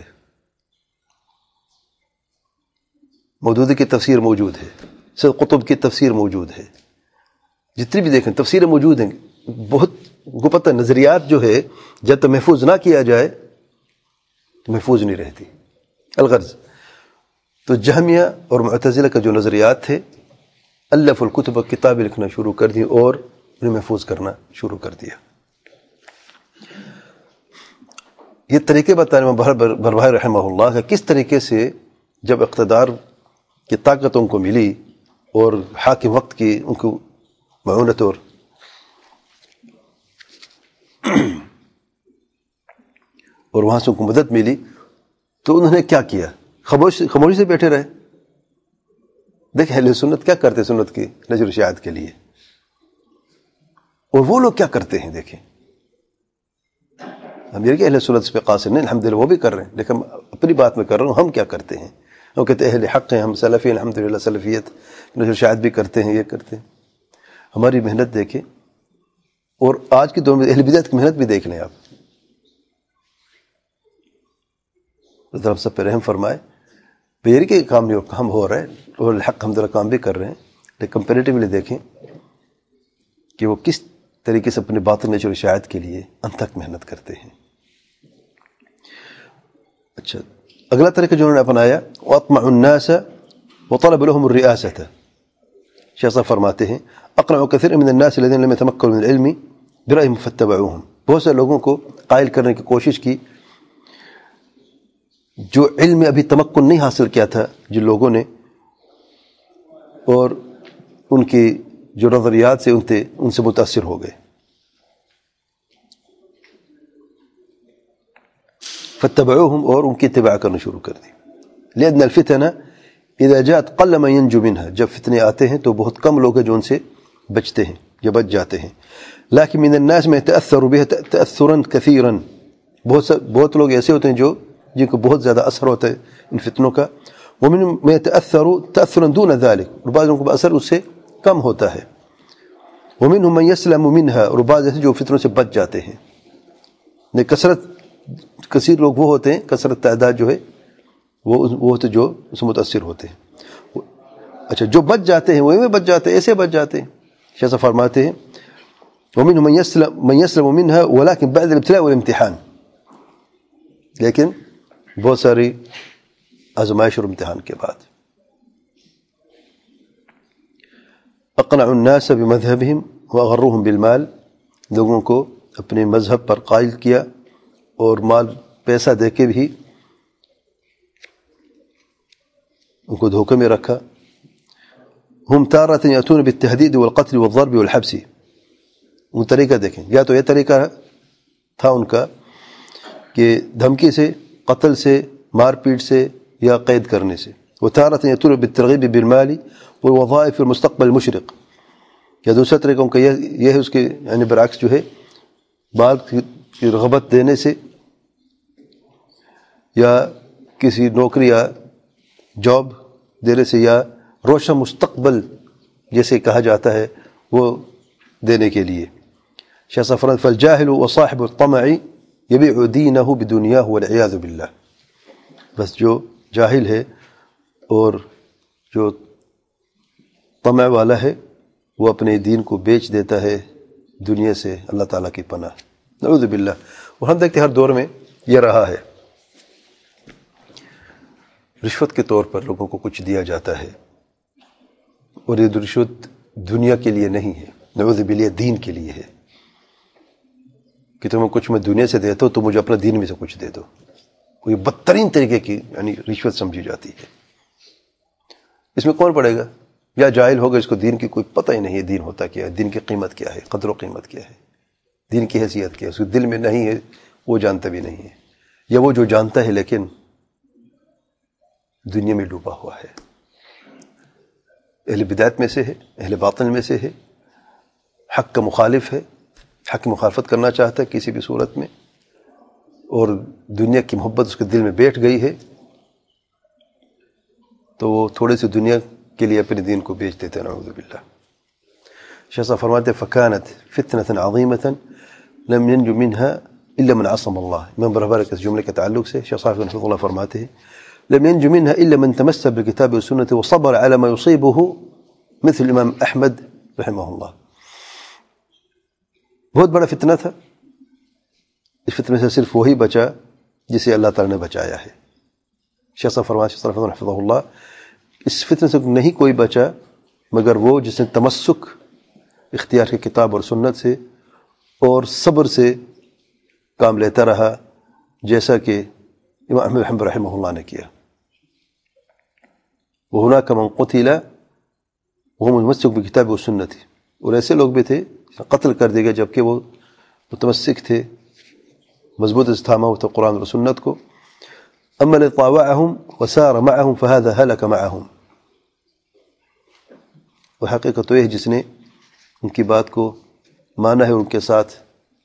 مودودی کی تفسیر موجود ہے، سید قطب کی تفسیر موجود ہے، جتنی بھی دیکھیں تفسیریں موجود ہیں. بہت کو پتہ نظریات جو ہے جب تک محفوظ نہ کیا جائے تو محفوظ نہیں رہتی. الغرض تو جہمیہ اور معتزلہ کا جو نظریات تھے، الف الکتب کتابیں لکھنا شروع کر دی اور انہیں محفوظ کرنا شروع کر دیا. یہ طریقے بتانے میں بربہاری رحمہ اللہ کہ کس طریقے سے جب اقتدار کی طاقت ان کو ملی اور حاکم وقت کی ان کو معاونت اور وہاں سے ان کو مدد ملی، تو انہوں نے کیا کیا؟ خاموشی سے بیٹھے رہے. دیکھیں اہل سنت کیا کرتے سنت کی نشر و اشاعت کے لیے، اور وہ لوگ کیا کرتے ہیں. دیکھیں ہم یہ کہ اہل سنت پہ قاصر نہیں، الحمدللہ وہ بھی کر رہے ہیں، لیکن اپنی بات میں کر رہا ہوں ہم کیا کرتے ہیں. وہ کہتے ہیں اہل حق ہیں، ہم سلفی ہیں، الحمدللہ سلفیت نشر و اشاعت بھی کرتے ہیں، یہ کرتے ہیں. ہماری محنت دیکھیں، اور آج کے دور میں اہل بدعت کی محنت بھی دیکھ لیں آپ. ہم سب پہ رحم فرمائے. بیر کے کام نہیں کام ہو رہا ہے اور الحق الحمدللہ کام بھی کر رہے ہیں، لیکن کمپیریٹیولی دیکھیں کہ وہ کس طریقے سے اپنے باطن نشر و اشاعت کے لیے انتھک محنت کرتے ہیں. اچھا، اگلا طریقہ جو انہوں نے اپنایا، وَأَطْمَعُ النَّاسَ وَطَلَبَ لَهُمُ الرِّئَاسَةَ. شیخ صاحب فرماتے ہیں اقنع كثير من الناس الذين لم يتمكنوا من العلم برأيهم فاتبعوهم. بہت سے لوگوں کو قائل کرنے کی کوشش کی جو علم میں ابھی تمکن نہیں حاصل کیا تھا جن لوگوں نے، اور ان کی جو نظریات سے ان سے متاثر ہو گئے. فاتبعوهم، اور ان کی اتباع کرنا شروع کر دی. لأن الفتنة اذا جاءت قل من ينجو منها. جب فتنے آتے ہیں تو بہت کم لوگ ہیں جو ان سے بچتے ہیں یا بچ جاتے ہیں. لكن من الناس من يتأثر بها تأثرا كثيرا. بہت لوگ ایسے ہوتے ہیں جن کو بہت زیادہ اثر ہوتا ہے ان فتنوں کا. ومن من يتأثر تأثرا دون ذلك، اور بعض لوگوں کا اثر اس سے کم ہوتا ہے. ومنهم من يسلم منها، اور بعض ایسے جو فتنوں سے بچ جاتے ہیں. کثیر لوگ وہ ہوتے ہیں، کثرت تعداد جو ہے وہ ہوتے جو اس سے متاثر ہوتے ہیں. اچھا، جو بچ جاتے ہیں وہی میں بچ جاتے ہیں، ایسے بچ جاتے ہیں. شیخ صاحب فرماتے ہیں ومنهم من يسلم منها ولكن بعد الابتلاء والامتحان. لیکن بہت ساری آزمائش اور امتحان کے بعد. اقنع الناس بمذهبهم واغرهم بالمال. لوگوں کو اپنے مذہب پر قائل کیا اور مال پیسہ دے کے بھی ان کو دھوکے میں رکھا. ہم تارۃ یاتون بالتہدید والقتل والضرب والحبس. ان طریقہ دیکھیں، یا تو یہ طریقہ تھا ان کا کہ دھمکی سے، قتل سے، مار پیٹ سے یا قید کرنے سے. وتارۃ یاتون بالترغیب بالمال والوظائف المستقبل المشرق. یا دوسرا طریقہ ان کا یہ ہے، اس کے یعنی برعکس جو ہے، مال کی رغبت دینے سے یا کسی نوکری یا جاب دینے سے یا روشن مستقبل جیسے کہا جاتا ہے وہ دینے کے لیے. شیخ صاحب فرماتے فالجاہل وصاحب الطمع یبیع دینہ بدنیاہ والعیاذ باللہ. بس جو جاہل ہے اور جو طمع والا ہے وہ اپنے دین کو بیچ دیتا ہے دنیا سے، اللہ تعالیٰ کی پناہ، نعوذ باللہ. اور ہم دیکھتے ہیں ہر دور میں یہ رہا ہے۔ رشوت کے طور پر لوگوں کو کچھ دیا جاتا ہے، اور یہ رشوت دنیا کے لیے نہیں ہے، نعوذ باللہ دین کے لیے ہے، کہ تمہیں کچھ میں دنیا سے دیتا ہوں تو مجھے اپنا دین میں سے کچھ دے دو۔ کوئی بدترین طریقے کی یعنی رشوت سمجھی جاتی ہے۔ اس میں کون پڑے گا؟ یا جاہل ہوگا، اس کو دین کی کوئی پتہ ہی نہیں ہے، دین ہوتا کیا ہے، دین کی قیمت کیا ہے، قدر و قیمت کیا ہے، دین کی حیثیت کیا ہے، اس کے دل میں نہیں ہے، وہ جانتا بھی نہیں ہے، یا وہ جو جانتا ہے لیکن دنیا میں ڈوبا ہوا ہے، اہل بدعت میں سے ہے، اہل باطل میں سے ہے، حق کا مخالف ہے، حق کی مخالفت کرنا چاہتا ہے کسی بھی صورت میں، اور دنیا کی محبت اس کے دل میں بیٹھ گئی ہے، تو وہ تھوڑے سی دنیا کے لیے اپنے دین کو بیچ دیتے ہیں، نعوذ باللہ۔ شیخ صاحب فرماتے ہیں فَكَانَتْ فِتْنَةً عَظِيمَةً لَمْ يَنْجُ مِنْهَا إِلَّا مَنْ عَصَمَ اللَّهِ۔ امام برہبر کے اس جملے کے تعلق سے شیخ صاحب رحمہ اللہ فرماتے ہیں لَمْ يَنْجُ مِنْهَا إِلَّا مَنْ تَمَسَّكَ بِالْكِتَابِ وَالسُّنَّةِ وَصَبَرَ عَلَى مَا يُصِيبُهُ مثل امام احمد رحمہ اللہ۔ بہت بڑا فتنہ تھا، اس فتنے سے صرف وہی بچا جسے اللہ تعالیٰ نے بچایا ہے۔ شیخ صاحب فرماتے ہیں حفظہ اللہ، اس فتنے سے نہیں کوئی بچا مگر وہ جس نے تمسک اختیار کی کتاب اور سنت سے اور صبر سے کام لیتا رہا، جیسا کہ امام احمد حنبل رحمہ اللہ نے کیا۔ وَهُنَاكَ مَنْ قُتِلَ وَهُوَ مُتَمَسِّكٌ بِالْكِتَابِ وَالسُّنَّةِ، اور ایسے لوگ بھی تھے قتل کر دیے گئے جبکہ وہ متمسک تھے، مضبوط سے تھاما ہوا تھا قرآن اور سنت کو۔ اما الذي طاوعهم وسار معهم فهذا هلك معهم، وہ حقیقت تو یہ جس نے ان کی بات کو مانا ہے، ان کے ساتھ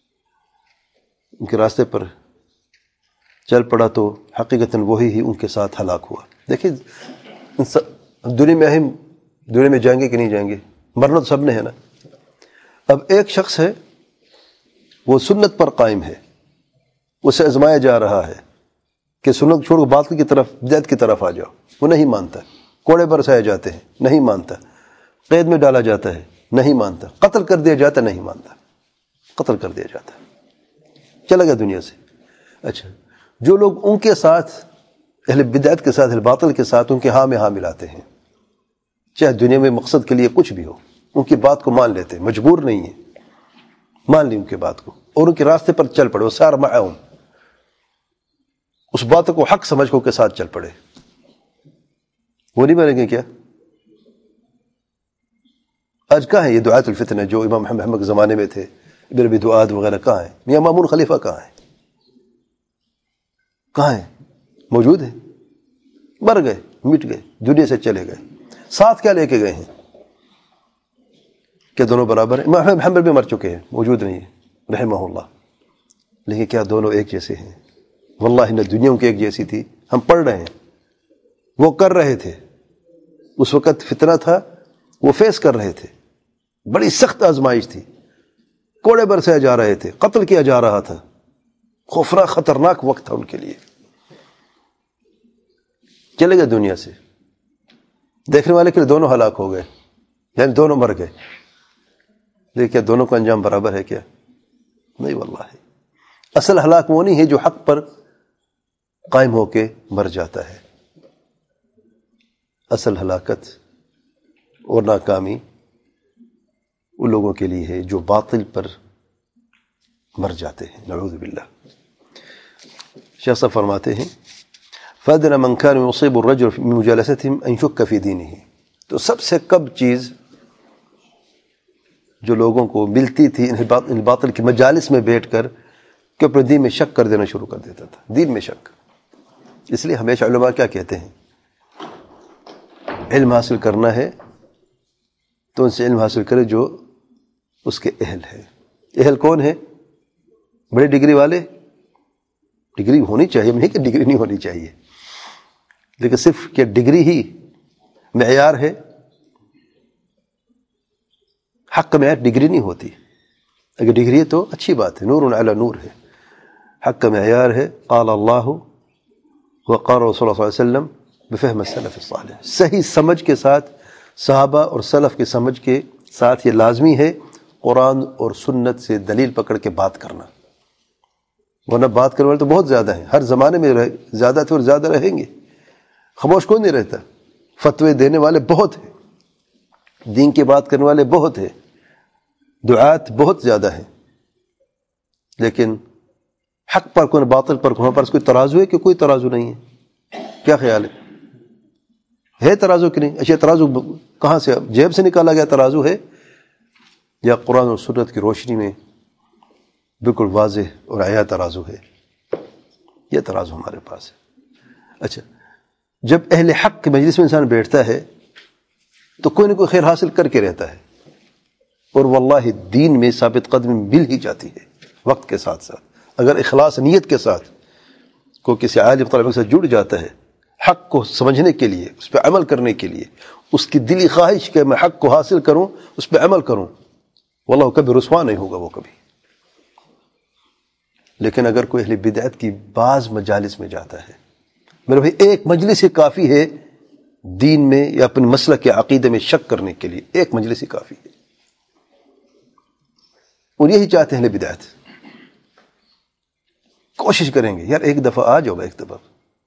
ان کے راستے پر چل پڑا، تو حقیقتاً وہی ہی ان کے ساتھ ہلاک ہوا۔ دیکھیں دنیا میں اہم، دنیا میں جائیں گے کہ نہیں جائیں گے، مرنا تو سب نے ہے نا۔ اب ایک شخص ہے وہ سنت پر قائم ہے، اسے آزمایا جا رہا ہے کہ سنت چھوڑ باطل کی طرف، بدعت کی طرف آ جاؤ، وہ نہیں مانتا، کوڑے برسائے جاتے ہیں، نہیں مانتا، قید میں ڈالا جاتا ہے، نہیں مانتا، قتل کر دیا جاتا، نہیں مانتا، قتل کر دیا جاتا، چلا گیا دنیا سے۔ اچھا، جو لوگ ان کے ساتھ، اہل بدعت کے ساتھ، اہل باطل کے ساتھ ان کے ہاں میں ہاں ملاتے ہیں، چاہے دنیا میں مقصد کے لیے کچھ بھی ہو، ان کی بات کو مان لیتے ہیں، مجبور نہیں ہیں، مان لی ان کی بات کو اور ان کے راستے پر چل پڑے، وہ سار معہم، اس بات کو حق سمجھ کو کے ساتھ چل پڑے، وہ نہیں مانیں گے کیا؟ آج کہاں ہیں یہ دعات الفتنہ جو امام محمد کے زمانے میں تھے، ابن ابی دعاد وغیرہ کہاں ہیں؟ میاں مامون خلیفہ کہاں ہیں؟ کہاں ہیں؟ موجود ہیں؟ مر گئے، مٹ گئے، دنیا سے چلے گئے، ساتھ کیا لے کے گئے ہیں؟ کیا دونوں برابر ہیں؟ امام محمد بھی مر چکے ہیں، موجود نہیں ہیں رحمہ اللہ، لیکن کیا دونوں ایک جیسے ہیں؟ واللہ نہ دنیا ان کی ایک جیسی تھی، ہم پڑھ رہے ہیں، وہ کر رہے تھے، اس وقت فتنہ تھا، وہ فیس کر رہے تھے، بڑی سخت آزمائش تھی، کوڑے برسائے جا رہے تھے، قتل کیا جا رہا تھا، خوفناک خطرناک وقت تھا ان کے لیے، چلے گئے دنیا سے۔ دیکھنے والے کے لیے دونوں ہلاک ہو گئے، یعنی دونوں مر گئے، لیکن کیا دونوں کا انجام برابر ہے کیا؟ نہیں واللہ۔ اصل ہلاک وہ نہیں ہے جو حق پر قائم ہو کے مر جاتا ہے، اصل ہلاکت اور ناکامی ان لوگوں کے لیے ہے جو باطل پر مر جاتے ہیں، نعوذ باللہ۔ شیخ صاحب فرماتے ہیں فَأَدْنَى مَنْ كَانَ يُصِيبُ الرَّجُلَ مِنْ مُجَالَسَتِهِمْ أَنْ يُشُكَّ فِي دِينِهِ، تو سب سے کم چیز جو لوگوں کو ملتی تھی ان باطل کی مجالس میں بیٹھ کر کہ اپنے دین میں شک کر دینا شروع کر دیتا تھا، دین میں شک۔ اس لیے ہمیشہ علماء کیا کہتے ہیں، علم حاصل کرنا ہے تو ان سے علم حاصل کرے جو اس کے اہل ہے۔ اہل کون ہے؟ بڑے ڈگری والے، ڈگری ہونی چاہیے، نہیں کہ ڈگری نہیں ہونی چاہیے، لیکن صرف کیا ڈگری ہی معیار ہے؟ حق کا معیار ڈگری نہیں ہوتی، اگر ڈگری ہے تو اچھی بات ہے، نور علی نور ہے، حق کا معیار ہے قال اللہ وقال رسول اللہ صلی اللہ علیہ وسلم بفہم السلف الصالح، صحیح سمجھ کے ساتھ، صحابہ اور سلف کے سمجھ کے ساتھ یہ لازمی ہے قرآن اور سنت سے دلیل پکڑ کے بات کرنا، ورنہ بات کرنے والے تو بہت زیادہ ہیں، ہر زمانے میں زیادہ تھے اور زیادہ رہیں گے. خاموش کوئی نہیں رہتا. فتوے دینے والے بہت ہیں، دین کی بات کرنے والے بہت ہیں، دعات بہت زیادہ ہیں، لیکن حق پر کون باطل پر کون، پر کوئی ترازو ہے کہ کوئی ترازو نہیں ہے؟ کیا خیال ہے ترازو کہ نہیں؟ اچھا ترازو کہاں سے، جیب سے نکالا گیا ترازو ہے یا قرآن اور سنت کی روشنی میں بالکل واضح اور عیاں ترازو ہے؟ یہ ترازو ہمارے پاس ہے. اچھا جب اہل حق کے مجلس میں انسان بیٹھتا ہے تو کوئی نہ کوئی خیر حاصل کر کے رہتا ہے، اور واللہ دین میں ثابت قدمی مل ہی جاتی ہے وقت کے ساتھ ساتھ. اگر اخلاص نیت کے ساتھ کوئی کسی عالم طالب سے جڑ جاتا ہے حق کو سمجھنے کے لیے، اس پہ عمل کرنے کے لیے، اس کی دلی خواہش کہ میں حق کو حاصل کروں، اس پہ عمل کروں، واللہ کبھی رسوا نہیں ہوگا وہ کبھی. لیکن اگر کوئی اہل بدعت کی بعض مجالس میں جاتا ہے، میرے بھائی ایک مجلس ہی کافی ہے دین میں یا اپنے مسلک کے عقیدے میں شک کرنے کے لیے، ایک مجلس ہی کافی ہے. اور یہی چاہتے ہیں اہل بدعت. کوشش کریں گے یار ایک دفعہ آ جاؤ، ایک دفعہ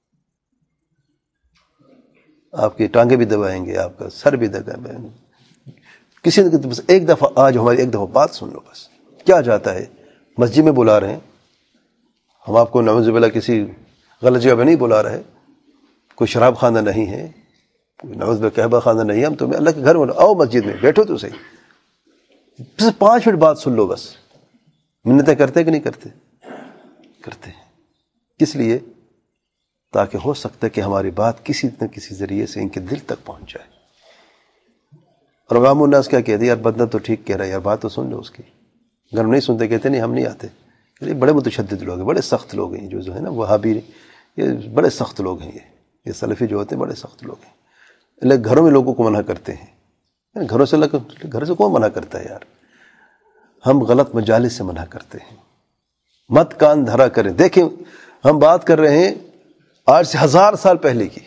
آپ کی ٹانگیں بھی دبائیں گے، آپ کا سر بھی دبائیں گے، کسی نے بس ایک دفعہ آ جاؤ، ہماری ایک دفعہ بات سن لو. بس کیا جاتا ہے، مسجد میں بلا رہے ہیں ہم آپ کو، نعوذ باللہ کسی غلط جگہ پہ نہیں بلا رہے، کوئی شراب خانہ نہیں ہے، کوئی نعوذ باللہ کہبہ خانہ نہیں ہے، ہم تمہیں اللہ کے گھر میں آؤ، مسجد میں بیٹھو تو صحیح، بس 5 منٹ بات سن لو. بس منتیں کرتے کہ نہیں کرتے؟ کرتے ہیں. کس لیے؟ تاکہ ہو سکتا ہے کہ ہماری بات کسی نہ کسی ذریعے سے ان کے دل تک پہنچ جائے. اور عوام الناس کیا کہتے ہیں، یار بندہ تو ٹھیک کہہ رہا ہے، یار بات تو سن لو اس کی. اگر نہیں سنتے کہتے نہیں ہم نہیں آتے. یہ بڑے متشدد لوگ ہیں، بڑے سخت لوگ ہیں، جو ہے نا وہابی، یہ بڑے سخت لوگ ہیں، یہ سلفی جو ہوتے ہیں بڑے سخت لوگ ہیں. اللہ گھروں میں لوگوں کو منع کرتے ہیں، گھروں سے گھر سے کون منع کرتا ہے یار؟ ہم غلط مجالس سے منع کرتے ہیں. مت کان دھرا کریں. دیکھیں ہم بات کر رہے ہیں آج سے 1000 سال پہلے کی.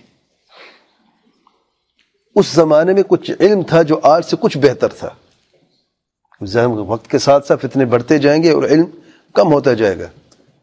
اس زمانے میں کچھ علم تھا جو آج سے کچھ بہتر تھا. وقت کے ساتھ ساتھ فتنے بڑھتے جائیں گے اور علم کم ہوتا جائے گا،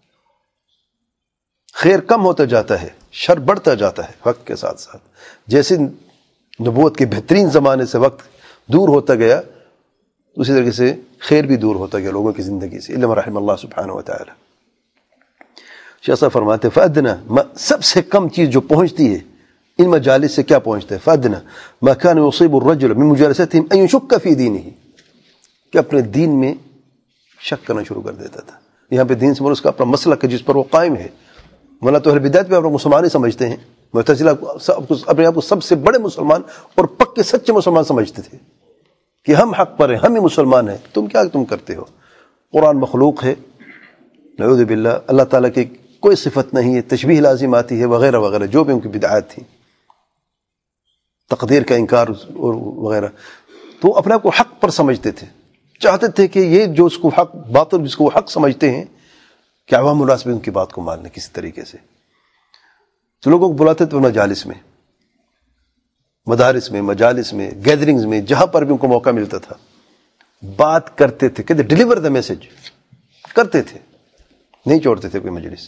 خیر کم ہوتا جاتا ہے، شر بڑھتا جاتا ہے وقت کے ساتھ ساتھ. جیسے نبوت کے بہترین زمانے سے وقت دور ہوتا گیا، اسی طریقے سے خیر بھی دور ہوتا گیا لوگوں کی زندگی سے، الا رحم اللہ سبحانہ و تعالی. شیخ صاحب فرماتے ہیں فادنا، سب سے کم چیز جو پہنچتی ہے ان مجالس سے، کیا پہنچتا ہے؟ فادنا ما كان يصيب الرجل من مجالستهم ان يشك في دينه، کہ اپنے دین میں شک کرنا شروع کر دیتا تھا. یہاں پہ دین سے مراد اس کا اپنا مسلک ہے جس پر وہ قائم ہے. ورنہ تو اہل بدعت پہ اپنا مسلمان ہی سمجھتے ہیں. معتزلہ اپنے آپ کو سب سے بڑے مسلمان اور پکے سچے مسلمان سمجھتے تھے کہ ہم حق پر ہیں، ہم ہی مسلمان ہیں. تم کرتے ہو؟ قرآن مخلوق ہے، نعوذ باللہ، اللہ تعالیٰ کی کوئی صفت نہیں ہے، تشبیہ لازم آتی ہے وغیرہ وغیرہ، جو بھی ان کی بدعات تھیں، تقدیر کا انکار اور وغیرہ. تو اپنے آپ کو حق پر سمجھتے تھے، چاہتے تھے کہ یہ جو اس کو حق باطل جس کو وہ حق سمجھتے ہیں کہ عوام الناس بھی ان کی بات کو مان لیں کسی طریقے سے. تو لوگوں کو بلاتے تھے مجالس میں، مدارس میں، مجالس میں، گیدرنگز میں، جہاں پر بھی ان کو موقع ملتا تھا بات کرتے تھے، کہتے ڈیلیور دا میسج کرتے تھے، نہیں چھوڑتے تھے کوئی مجلس.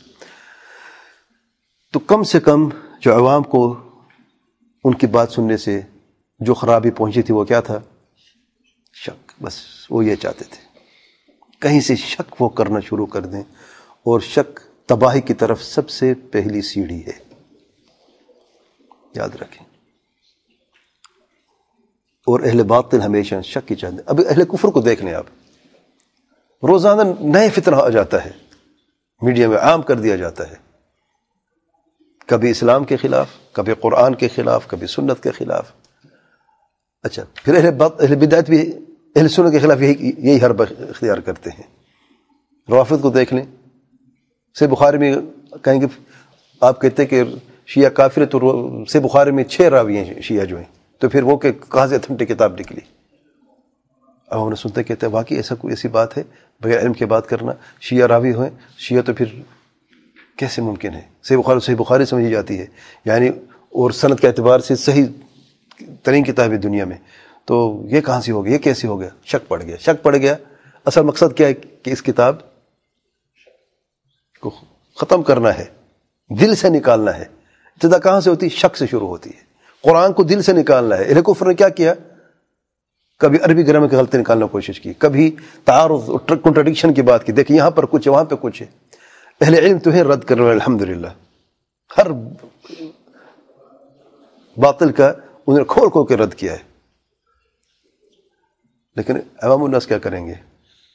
تو کم سے کم جو عوام کو ان کی بات سننے سے جو خرابی پہنچی تھی وہ کیا تھا؟ شک. بس وہ یہ چاہتے تھے کہیں سے شک وہ کرنا شروع کر دیں، اور شک تباہی کی طرف سب سے پہلی سیڑھی ہے، یاد رکھیں. اور اہل باطل ہمیشہ شک ہی چاہتے ہیں. اب اہل کفر کو دیکھ لیں آپ، روزانہ نئے فتنہ آ جاتا ہے، میڈیا میں عام کر دیا جاتا ہے، کبھی اسلام کے خلاف، کبھی قرآن کے خلاف، کبھی سنت کے خلاف. اچھا پھر اہل بدعت بھی اہل سنت کے خلاف یہی حرب اختیار کرتے ہیں. روافض کو دیکھ لیں، صحیح بخاری میں کہیں گے، آپ کہتے ہیں کہ شیعہ کافر ہے، تو صحیح بخاری میں 6 راوی ہیں شیعہ جو ہیں، تو پھر وہ کہ کہاں سے اتھنٹک کتاب نکلی؟ اب انہیں سنتے کہتے ہیں واقعی ایسا کوئی ایسی بات ہے بغیر علم کے بات کرنا؟ شیعہ راوی ہوئے شیعہ تو پھر کیسے ممکن ہے؟ صحیح بخاری سمجھی جاتی ہے یعنی، اور سند کے اعتبار سے صحیح ترین کتاب ہے دنیا میں، تو یہ کہاں سے ہو گیا، یہ کیسے ہو گیا؟ شک پڑ گیا. اصل مقصد کیا ہے کہ اس کتاب کو ختم کرنا ہے، دل سے نکالنا ہے. ابتدا کہاں سے ہوتی ہے؟ شک سے شروع ہوتی ہے. قرآن کو دل سے نکالنا ہے. اہل کفر نے کیا کیا؟ کبھی عربی گرامر کی غلطی نکالنے کی کوشش کی، کبھی تعارض کنٹرڈکشن کی بات کی. دیکھیں یہاں پر کچھ ہے، وہاں پہ کچھ ہے. اہل علم تو ہے رد کرنے والے الحمدللہ، ہر باطل کا انہوں نے کھول کھول کے رد کیا ہے. لیکن عوام الناس کیا کریں گے؟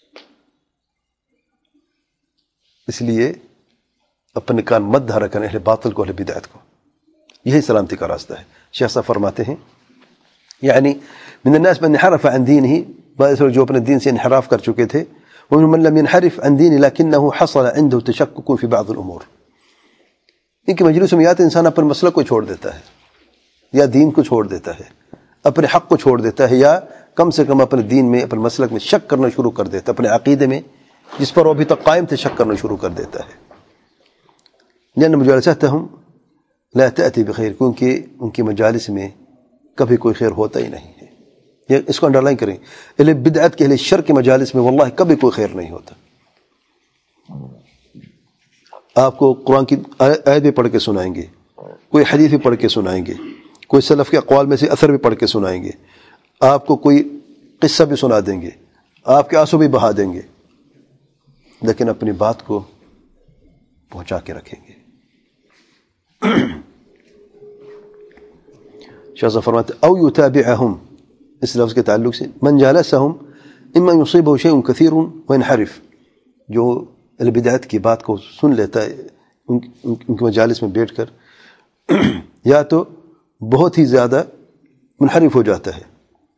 اس لیے اپنے کان مت دھارا کریں اہل باطل کو، اہل بدعت کو. یہی سلامتی کا راستہ ہے. شیخ صاحب فرماتے ہیں یعنی من الناس من انحرف عن دینه، بعض لوگ جو اپنے دین سے انحراف کر چکے تھے. ومن من لم ينحرف عن دینه لكنه حصل عنده تشکک في بعض الامور. ان کی مجلس میں یا تو انسان اپنے مسلک کو چھوڑ دیتا ہے، یا دین کو چھوڑ دیتا ہے، اپنے حق کو چھوڑ دیتا ہے، یا کم سے کم اپنے دین میں، اپنے مسلک میں شک کرنا شروع کر دیتا ہے، اپنے عقیدے میں جس پر وہ ابھی تک قائم تھے شک کرنا شروع کر دیتا ہے. لأن مجالستهم لا تأتي بخیر، کیونکہ ان کی مجالس میں کبھی کوئی خیر ہوتا ہی نہیں ہے. یہ اس کو انڈر لائن کریں، اہل بدعت کے اہل شر کے مجالس میں واللہ کبھی کوئی خیر نہیں ہوتا. آپ کو قرآن کی آیت بھی پڑھ کے سنائیں گے، کوئی حدیث بھی پڑھ کے سنائیں گے، کوئی سلف کے اقوال میں سے اثر بھی پڑھ کے سنائیں گے، آپ کو کوئی قصہ بھی سنا دیں گے، آپ کے آنسو بھی بہا دیں گے، لیکن اپنی بات کو پہنچا کے رکھیں گے. شاہ صاحب فرماتے او یتابعہم، اس لفظ کے تعلق سے من جالسہم اما یصیبہ شیء کثیر وینحرف، جو البدعت کی بات کو سن لیتا ہے ان کے مجالس میں بیٹھ کر، یا تو بہت ہی زیادہ منحرف ہو جاتا ہے،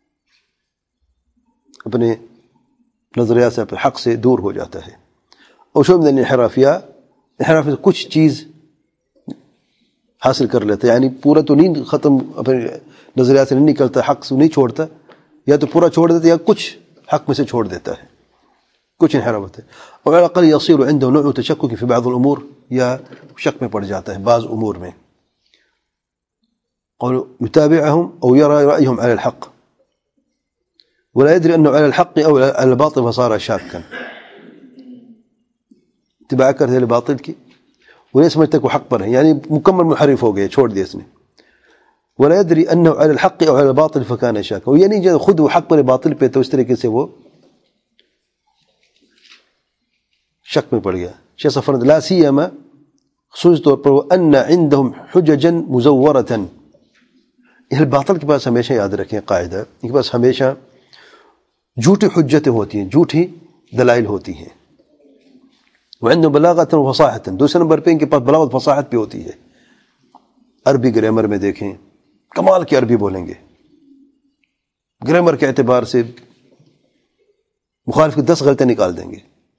اپنے نظریات سے، اپنے حق سے دور ہو جاتا ہے. اور شو من الانحراف، یا انحراف سے کچھ چیز حاصل کر لیتا ہے، یعنی پورا تو نہیں ختم، اپنے نظریات سے نہیں نکلتا، حق سے نہیں چھوڑتا، یا تو پورا چھوڑ دیتا ہے یا کچھ حق میں سے چھوڑ دیتا ہے، کچھ انحراف ہوتا ہے. اور الاقل یصیر عنده نوع تشکک فی بعض الامور، یا شک میں پڑ جاتا ہے بعض امور میں. قالوا يتابعهم او يرى رأيهم على الحق ولا يدري انه على الحق او على الباطل فصار شاكا. اتباع کرتے ہیں باطل کی، وہ نہیں سمجھتا کہ وہ حق پر ہے، یعنی مکمل منحرف ہو گئے، چھوڑ دیا اس نے. ولا يدري انه على الحق او على الباطل فكان شاكا، یعنی جو خود وہ حق پر باطل پہ تو اس طریقے سے وہ شک میں پڑ گیا. شیخ صاحب فرماتے لا سیما، خصوص طور پر ان عندهم حججا مزورة، اہل باطل کے پاس ہمیشہ یاد رکھیں قاعدہ، ان کے پاس ہمیشہ جھوٹی حجتیں ہوتی ہیں، جھوٹی دلائل ہوتی ہیں. وعندهم بلاغة وفصاحة، دوسرے نمبر پہ ان کے پاس بلاغت فصاحت بھی ہوتی ہے. عربی گرامر میں دیکھیں کمال کی عربی بولیں گے، گرامر کے اعتبار سے مخالف کی 10 غلطیں نکال دیں گے.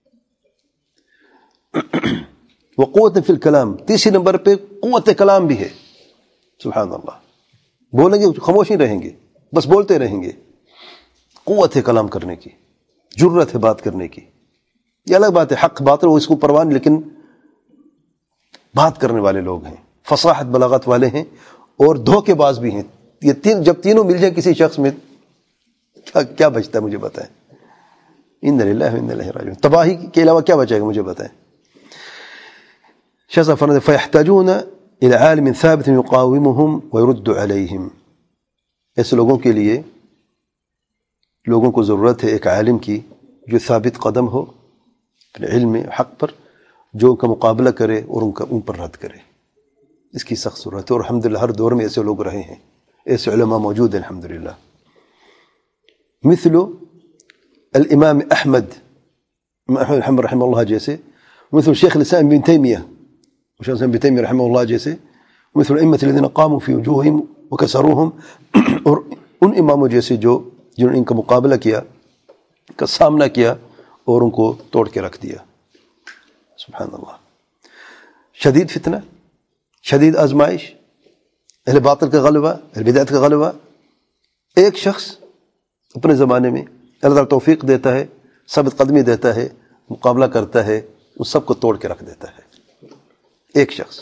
وقوت فی الکلام، تیسرے نمبر پہ قوت کلام بھی ہے. سبحان اللہ، بولیں گے خاموش نہیں رہیں گے، بس بولتے رہیں گے. قوت ہے کلام کرنے کی، جرت ہے بات کرنے کی. یہ الگ بات ہے، حق باطل وہ اس کو پرواہ نہیں، لیکن بات کرنے والے لوگ ہیں، فصاحت بلاغت والے ہیں، اور دھوکے باز بھی ہیں. یہ جب تینوں مل جائیں کسی شخص میں کیا بچتا ہے؟ مجھے بتائیں. ان للہ و انا الیہ راجعون، تباہی کے علاوہ کیا بچے گا؟ مجھے بتائیں. شاہ صاحب فرماتے فیحتاجون الی عالم ثابت یقاومهم ویرد علیہم، ایسے لوگوں کے لیے لوگوں کو ضرورت ہے ایک عالم کی جو ثابت قدم ہو اپنے علم حق پر، جو ان کا مقابلہ کرے اور ان پر رد کرے. اس کی سخت ضرورت ہے، اور الحمدللہ ہر دور میں ایسے لوگ رہے ہیں، ایسے علماء موجود ہیں الحمدللہ. مثل الامام احمد رحمہ اللہ جیسے، مثل شیخ الاسلام ابن تیمیہ، شیخ الاسلام ابن تیمیہ رحمہ اللہ جیسے، مثل الائمة الذين قاموا في وجوههم وكسروهم، اور ان اماموں جیسے جنہوں نے ان کا مقابلہ کیا، ان کا سامنا کیا اور ان کو توڑ کے رکھ دیا. سبحان اللہ. شدید فتنہ، شدید آزمائش، اہل باطل کا غلبہ، اہل بدعت کا غلبہ. ایک شخص اپنے زمانے میں اللہ تعالیٰ توفیق دیتا ہے، ثابت قدمی دیتا ہے، مقابلہ کرتا ہے، ان سب کو توڑ کے رکھ دیتا ہے. ایک شخص.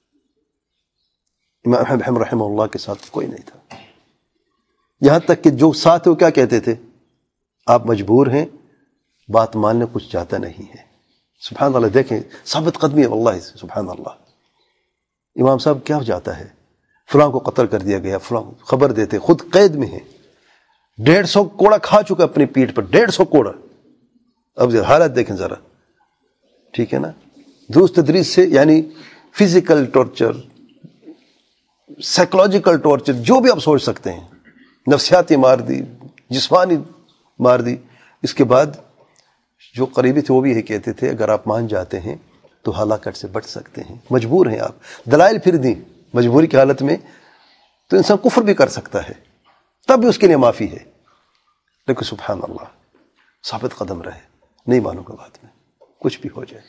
امام احمد رحمہ اللہ کے ساتھ کوئی نہیں تھا، یہاں تک کہ جو ساتھ وہ کیا کہتے تھے؟ آپ مجبور ہیں، بات ماننے کچھ جاتا نہیں ہے، سبحان اللہ. دیکھیں ثابت قدمی ہے واللہ. سبحان اللہ. امام صاحب کیا ہو جاتا ہے، فلاں کو قتل کر دیا گیا، فلاں خبر دیتے، خود قید میں ہیں، 150 کوڑا کھا چکا اپنی پیٹھ پر، 150 کوڑا. اب حالت دیکھیں ذرا، ٹھیک ہے نا. دروس تدریس سے یعنی فزیکل ٹارچر، سائیکولوجیکل ٹارچر، جو بھی آپ سوچ سکتے ہیں، نفسیاتی مار دی، جسمانی مار دی. اس کے بعد جو قریبی تھے وہ بھی یہ کہتے تھے اگر آپ مان جاتے ہیں تو ہلاکت سے بچ سکتے ہیں. مجبور ہیں آپ، دلائل پھر دیں مجبوری کی حالت میں، تو انسان کفر بھی کر سکتا ہے، تب بھی اس کے لیے معافی ہے. لیکن سبحان اللہ ثابت قدم رہے، نہیں مانوں گا بات میں، کچھ بھی ہو جائے.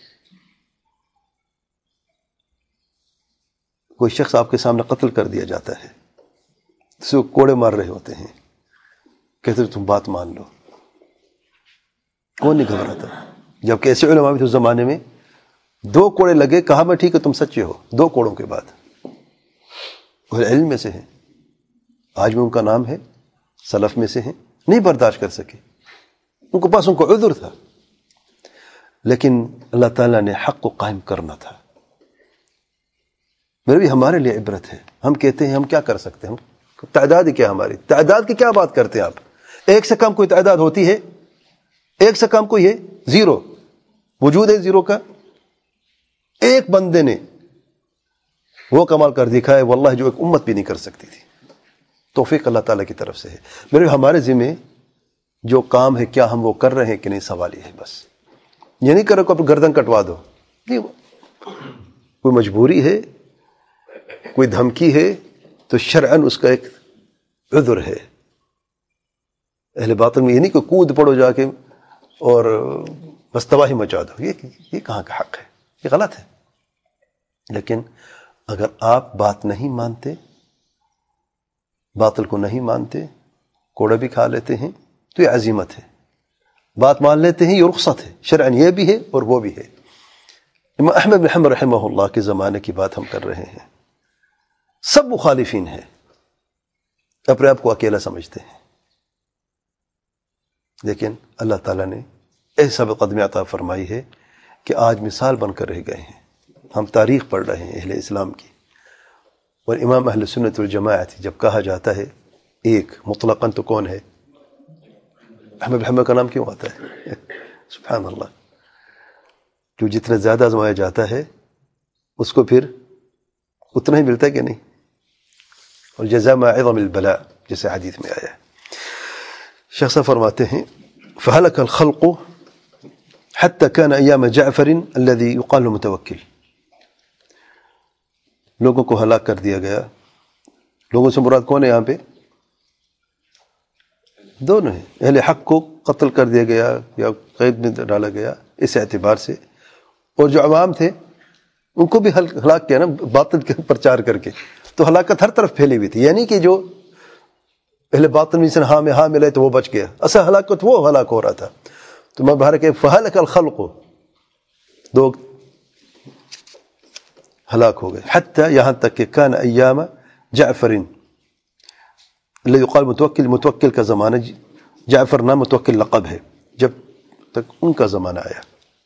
کوئی شخص آپ کے سامنے قتل کر دیا جاتا ہے، اس کو کوڑے مار رہے ہوتے ہیں، کہتے تم بات مان لو. کون نہیں گھبراتا؟ جبکہ ایسے علماء بھی تھے اس زمانے میں، 2 کوڑے لگے، کہا میں ٹھیک ہے تم سچے ہو، 2 کوڑوں کے بعد. وہ علم میں سے ہیں، آج بھی ان کا نام ہے، سلف میں سے ہیں، نہیں برداشت کر سکے، ان کے پاس ان کو عذر تھا. لیکن اللہ تعالیٰ نے حق کو قائم کرنا تھا. میرے بھی ہمارے لیے عبرت ہے. ہم کہتے ہیں ہم کیا کر سکتے ہیں، تعداد ہی کیا ہماری، تعداد کی کیا بات کرتے ہیں آپ؟ 1 سے کم کوئی تعداد ہوتی ہے؟ 1 سے کم کوئی ہے؟ 0 وجود ہے 0 کا. ایک بندے نے وہ کمال کر دکھا ہے واللہ جو ایک امت بھی نہیں کر سکتی تھی. توفیق اللہ تعالیٰ کی طرف سے ہے. میرے ہمارے ذمہ جو کام ہے کیا ہم وہ کر رہے ہیں کہ نہیں، سوال یہ ہے. بس یہ نہیں کرو کہ آپ گردن کٹوا دو. نہیں، کوئی مجبوری ہے، کوئی دھمکی ہے تو شرعاً اس کا ایک عذر ہے. اہل باطن میں یہ نہیں کہ کود پڑو جا کے اور بس تباہی مچا دو، یہ کہاں کا حق ہے، یہ غلط ہے. لیکن اگر آپ بات نہیں مانتے، باطل کو نہیں مانتے، کوڑا بھی کھا لیتے ہیں تو یہ عزیمت ہے. بات مان لیتے ہیں یہ رخصت ہے، شرعاً یہ بھی ہے اور وہ بھی ہے. امام احمد بن حنبل رحمہ اللہ کے زمانے کی بات ہم کر رہے ہیں. سب مخالفین ہیں، اپنے آپ کو اکیلا سمجھتے ہیں. لیکن اللہ تعالیٰ نے ایسا قدم عطا فرمائی ہے کہ آج مثال بن کر رہ گئے ہیں. ہم تاریخ پڑھ رہے ہیں اہل اسلام کی. اور امام اہل سنت والجماعت جب کہا جاتا ہے ایک مطلقاً تو کون ہے؟ احمد بن حنبل کا نام کیوں آتا ہے؟ سبحان اللہ. جو جتنا زیادہ آزمایا جاتا ہے اس کو پھر اتنا ہی ملتا ہے کہ نہیں. اور جزاء ما عظم البلاء جیسے حدیث میں آیا ہے. شیخ صاحب فرماتے ہیں فهلك الخلق حتى كان ايام جعفر الذي يقال له متوکل. لوگوں کو ہلاک کر دیا گیا. لوگوں سے مراد کون ہے یہاں پہ؟ دونوں ہیں. اہل حق کو قتل کر دیا گیا یا قید میں ڈالا گیا اس اعتبار سے، اور جو عوام تھے ان کو بھی ہلاک کیا نا باطل کے پرچار کر کے. تو ہلاکت ہر طرف پھیلی ہوئی تھی. یعنی کہ جو اہل باطل میں سے ہاں میں ہاں ملے تو وہ بچ گیا، اصل ہلاکت وہ ہلاک ہو رہا تھا. تو میں بہر کے فہلک الخلق، لوگ ہلاک ہو گئے. حتی یہاں تک کہ کان ایام جعفر الذي يقال متوکل، متوکل کا زمانہ، جعفر نام متوکل لقب ہے، جب تک ان کا زمانہ آیا.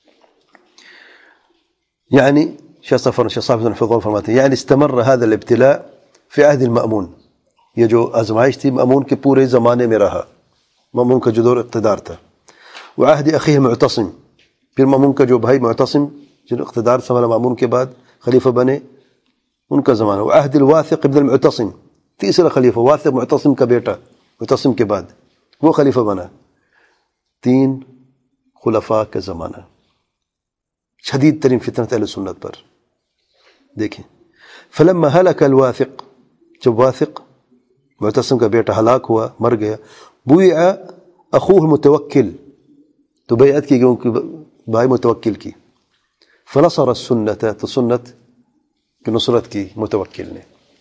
یعنی شیخ صاحب الفضول فرماتے ہیں یعنی استمر هذا الابتلاء في عهد المأمون. یہ جو آزمائش تھی مأمون کے پورے زمانے میں رہا، مأمون کا جو دور اقتدار تھا. وعهد اخیہ معتصم، پھر مأمون کا جو بھائی معتصم جو اقتدار سنبھالا مأمون کے بعد خلیفہ بنے، ان کا زمانہ. وعهد الواثق ابن المعتصم، تیسرا خلیفہ واثق معتصم کا بیٹا، معتصم کے بعد وہ خلیفہ بنا. 3 خلفاء کا زمانہ. شدید ترین فتنہ اہل سنت پر. دیکھیں فلما هلك الواثق، جب واثق معتصم کا بیٹا ہلاک ہوا، مر گیا، بویع اخوہ المتوکل، تو بیعت کی گئی ان کے بھائی متوکل کی. فنصر السنت، تو سنت کی نصرت کی متوکل نے.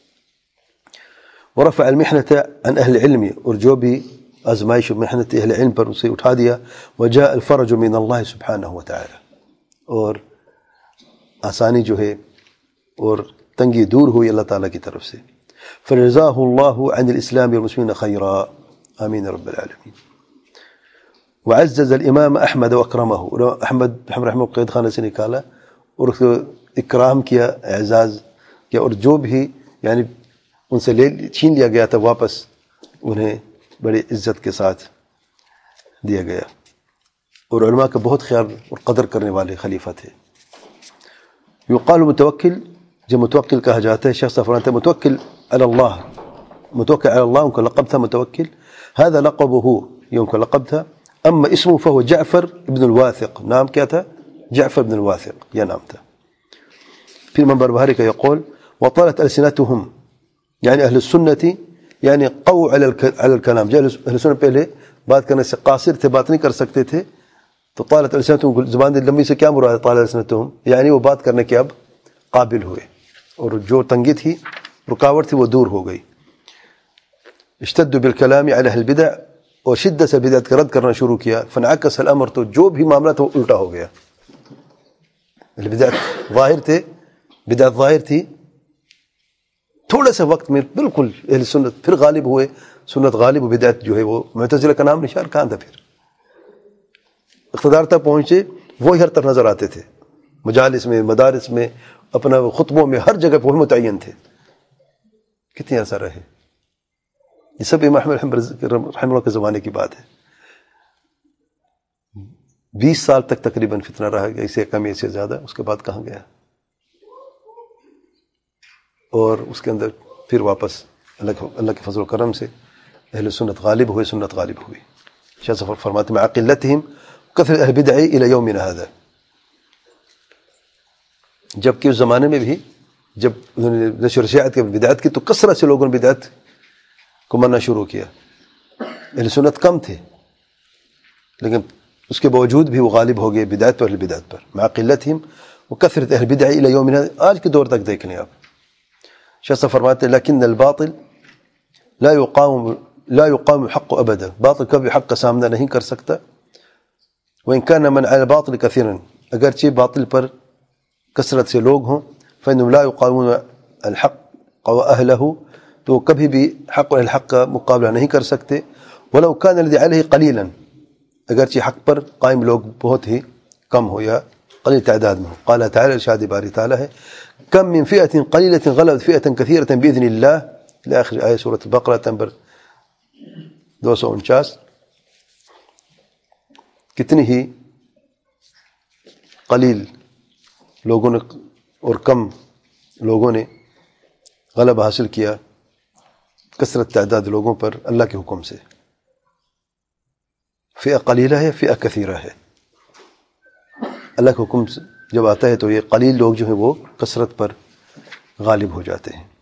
ورفع المحنة عن اہل علم، اور جو بھی آزمائش و محنت اہل علم پر اسے اٹھا دیا. وجاء الفرج من اللہ سبحانہ وتعالی، اور آسانی جو ہے اور تنگی دور ہوئی اللہ تعالیٰ کی طرف سے. فجزاہ اللہ عن الاسلام والمسلمین خیرا، آمین رب العالمین. وعزز الامام احمد واکرمہ، احمد رحمہ قید خانے سے نکالا اور اس کو اکرام کیا، اعزاز کیا، اور جو بھی یعنی ان سے چھین لیا گیا تھا واپس انہیں بڑی عزت کے ساتھ دیا گیا، اور علماء کا بہت خیال اور قدر کرنے والے خلیفہ تھے۔ یقال متوکل، جو متوکل کہا جاتا ہے، شخص فرماتا ہے متوکل علی اللہ، متوکل علی اللہ ان کا لقب تھا متوکل، هذا لقبه، یہ ان کا لقب تھا۔ اما اسمه فهو جعفر ابن الواثق، نام کیا تھا؟ جعفر بن الواثق، یہ نام تھا۔ پھر امام بربہاری کا يقول وطالت السنتهم، یعنی اہل السنت یعنی قو علی الکلام، جو اہل سنت پہلے بات کرنے سے قاصر تھے، بات نہیں کر سکتے تھے، تو طالت السنتهم، زبان لمبی سے کیا مراد ہے؟ طالت السنتهم یعنی وہ بات کرنے کے اب قابل ہوئے، اور جو تنگی تھی، رکاوٹ تھی، وہ دور ہو گئی۔ اشتدوا بالکلام علی اہل البدع، اور شدت سے بدعت کا رد کرنا شروع کیا، فانعکس الامر، تو جو بھی معاملہ تھا وہ الٹا ہو گیا۔ بدعت ظاہر تھے، بدعت ظاہر تھی، تھوڑے سے وقت میں بالکل اہل سنت پھر غالب ہوئے، سنت غالب، و بدعت جو ہے وہ معتزلہ کا نام نشان کہاں تھا؟ پھر اقتدار تک پہنچے، وہی ہر طرف نظر آتے تھے، مجالس میں، مدارس میں، اپنا خطبوں میں، ہر جگہ وہی متعین تھے۔ کتنی عرصہ رہے؟ یہ سب امام احمد رحمہ اللہ کے زمانے کی بات ہے۔ 20 سال تک تقریباً فتنہ رہا، اسے کم اسے زیادہ، اس کے بعد کہاں گیا؟ اور اس کے اندر پھر واپس اللہ کے فضل و کرم سے اہل سنت غالب ہوئے، سنت غالب ہوئی۔ شاہ صفر فرماتے مع قلتہم کثرت اہل بدع الی یومنا ھذا، جبکہ اس زمانے میں بھی جب انہوں نے نشر شیعت کے بدعت کی تو کثرت سے لوگوں نے بدعت کو مننا شروع کیا، اہل سنت کم تھے، لیکن اس کے باوجود بھی وہ غالب ہو گئے بدعت پر، بدعت پر، مع قلتہم وکثرت اہل بدع الی یومنا ھذا۔ آج کے دور تک دیکھ لیں آپ، شاہ صاحب فرماتے ہیں لیکن الباطل لا يقام الحق ابدا، باطل کبھی حق کا سامنا نہیں کر سکتا۔ وان كان من على الباطل كثيرا، اگرچہ باطل پر کثرت سے لوگ ہوں، فانهم لا يقاومون الحق واهله، تو کبھی بھی حق اور الحق کا مقابلہ نہیں کر سکتے۔ ولو كان الذي عليه قليلا، اگرچہ حق پر قائم لوگ بہت ہی کم ہو یا قلیل تعداد میں ہو۔ قال تعالی، ارشاد باری تعالی ہے کم من فئة قلیلة غلبت فئة كثيرة بإذن الله، إلى آخر آیہ سورۃ البقرہ نمبر 249۔ کتنی ہی قلیل لوگوں نے اور کم لوگوں نے غلبہ حاصل کیا کثرت تعداد لوگوں پر اللہ کے حکم سے۔ فئہ قلیلہ ہے، فئہ کثیرہ ہے، اللہ کے حکم سے جب آتا ہے تو یہ قلیل لوگ جو ہیں وہ کثرت پر غالب ہو جاتے ہیں۔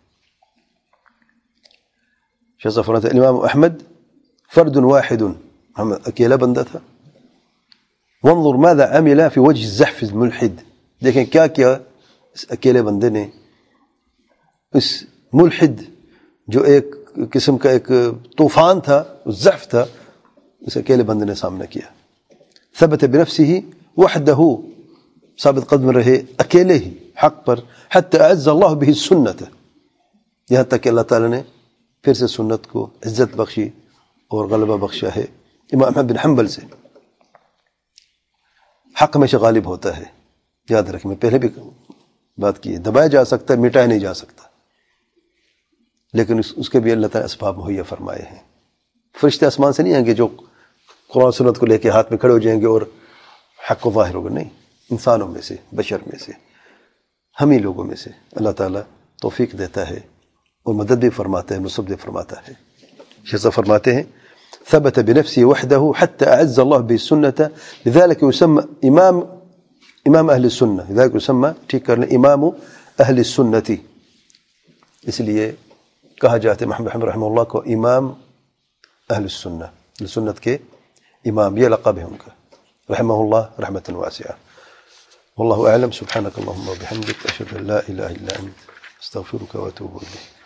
شاہ صاحب فرماتے ہیں امام احمد فرد واحد، احمد اکیلا بندہ تھا۔ وانظر ماذا عمل في وجه الزحف الملحد، دیکھیں کیا کیا اس اکیلے بندے نے اس ملحد جو ایک قسم کا ایک طوفان تھا، زحف تھا، اس اکیلے بندے نے سامنا کیا۔ ثبت بنفسه وحده، ثابت قدم رہے اکیلے ہی حق پر، حتی اعز اللہ به السنت، یہاں تک کہ اللہ تعالیٰ نے پھر سے سنت کو عزت بخشی اور غلبہ بخشا ہے۔ امام احمد بن حنبل سے حق ہمیشہ غالب ہوتا ہے، یاد رکھیں، میں پہلے بھی بات کی ہے، دبایا جا سکتا ہے، مٹایا نہیں جا سکتا، لیکن اس کے بھی اللہ تعالیٰ اسباب مہیا فرمائے ہیں۔ فرشتے آسمان سے نہیں آئیں گے جو قرآن سنت کو لے کے ہاتھ میں کھڑے ہو جائیں گے اور حق کو ظاہر ہوگا، نہیں، انسانوں میں سے، بشر میں سے، ہم ہی لوگوں میں سے اللہ تعالیٰ توفیق دیتا ہے اور مدد بھی فرماتا ہے، نصرت بھی فرماتا ہے۔ شیخ فرماتے ہیں ثبت بنفسه وحده حتى أعز الله به السنة، لذلك يسمى امام اہل السنة، لذلك يسمى ٹھیک کرنا امام اہل السنة، اس لیے کہا جاتا ہے محمد رحمہ اللہ کو امام اہل السنة، سنت کے امام، یہ لقب ہے ان کا، رحمہ اللہ رحمۃ واسعہ۔ والله أعلم، سبحانك اللهم وبحمدك أشهد أن لا إله إلا أنت أستغفرك وأتوب إليك۔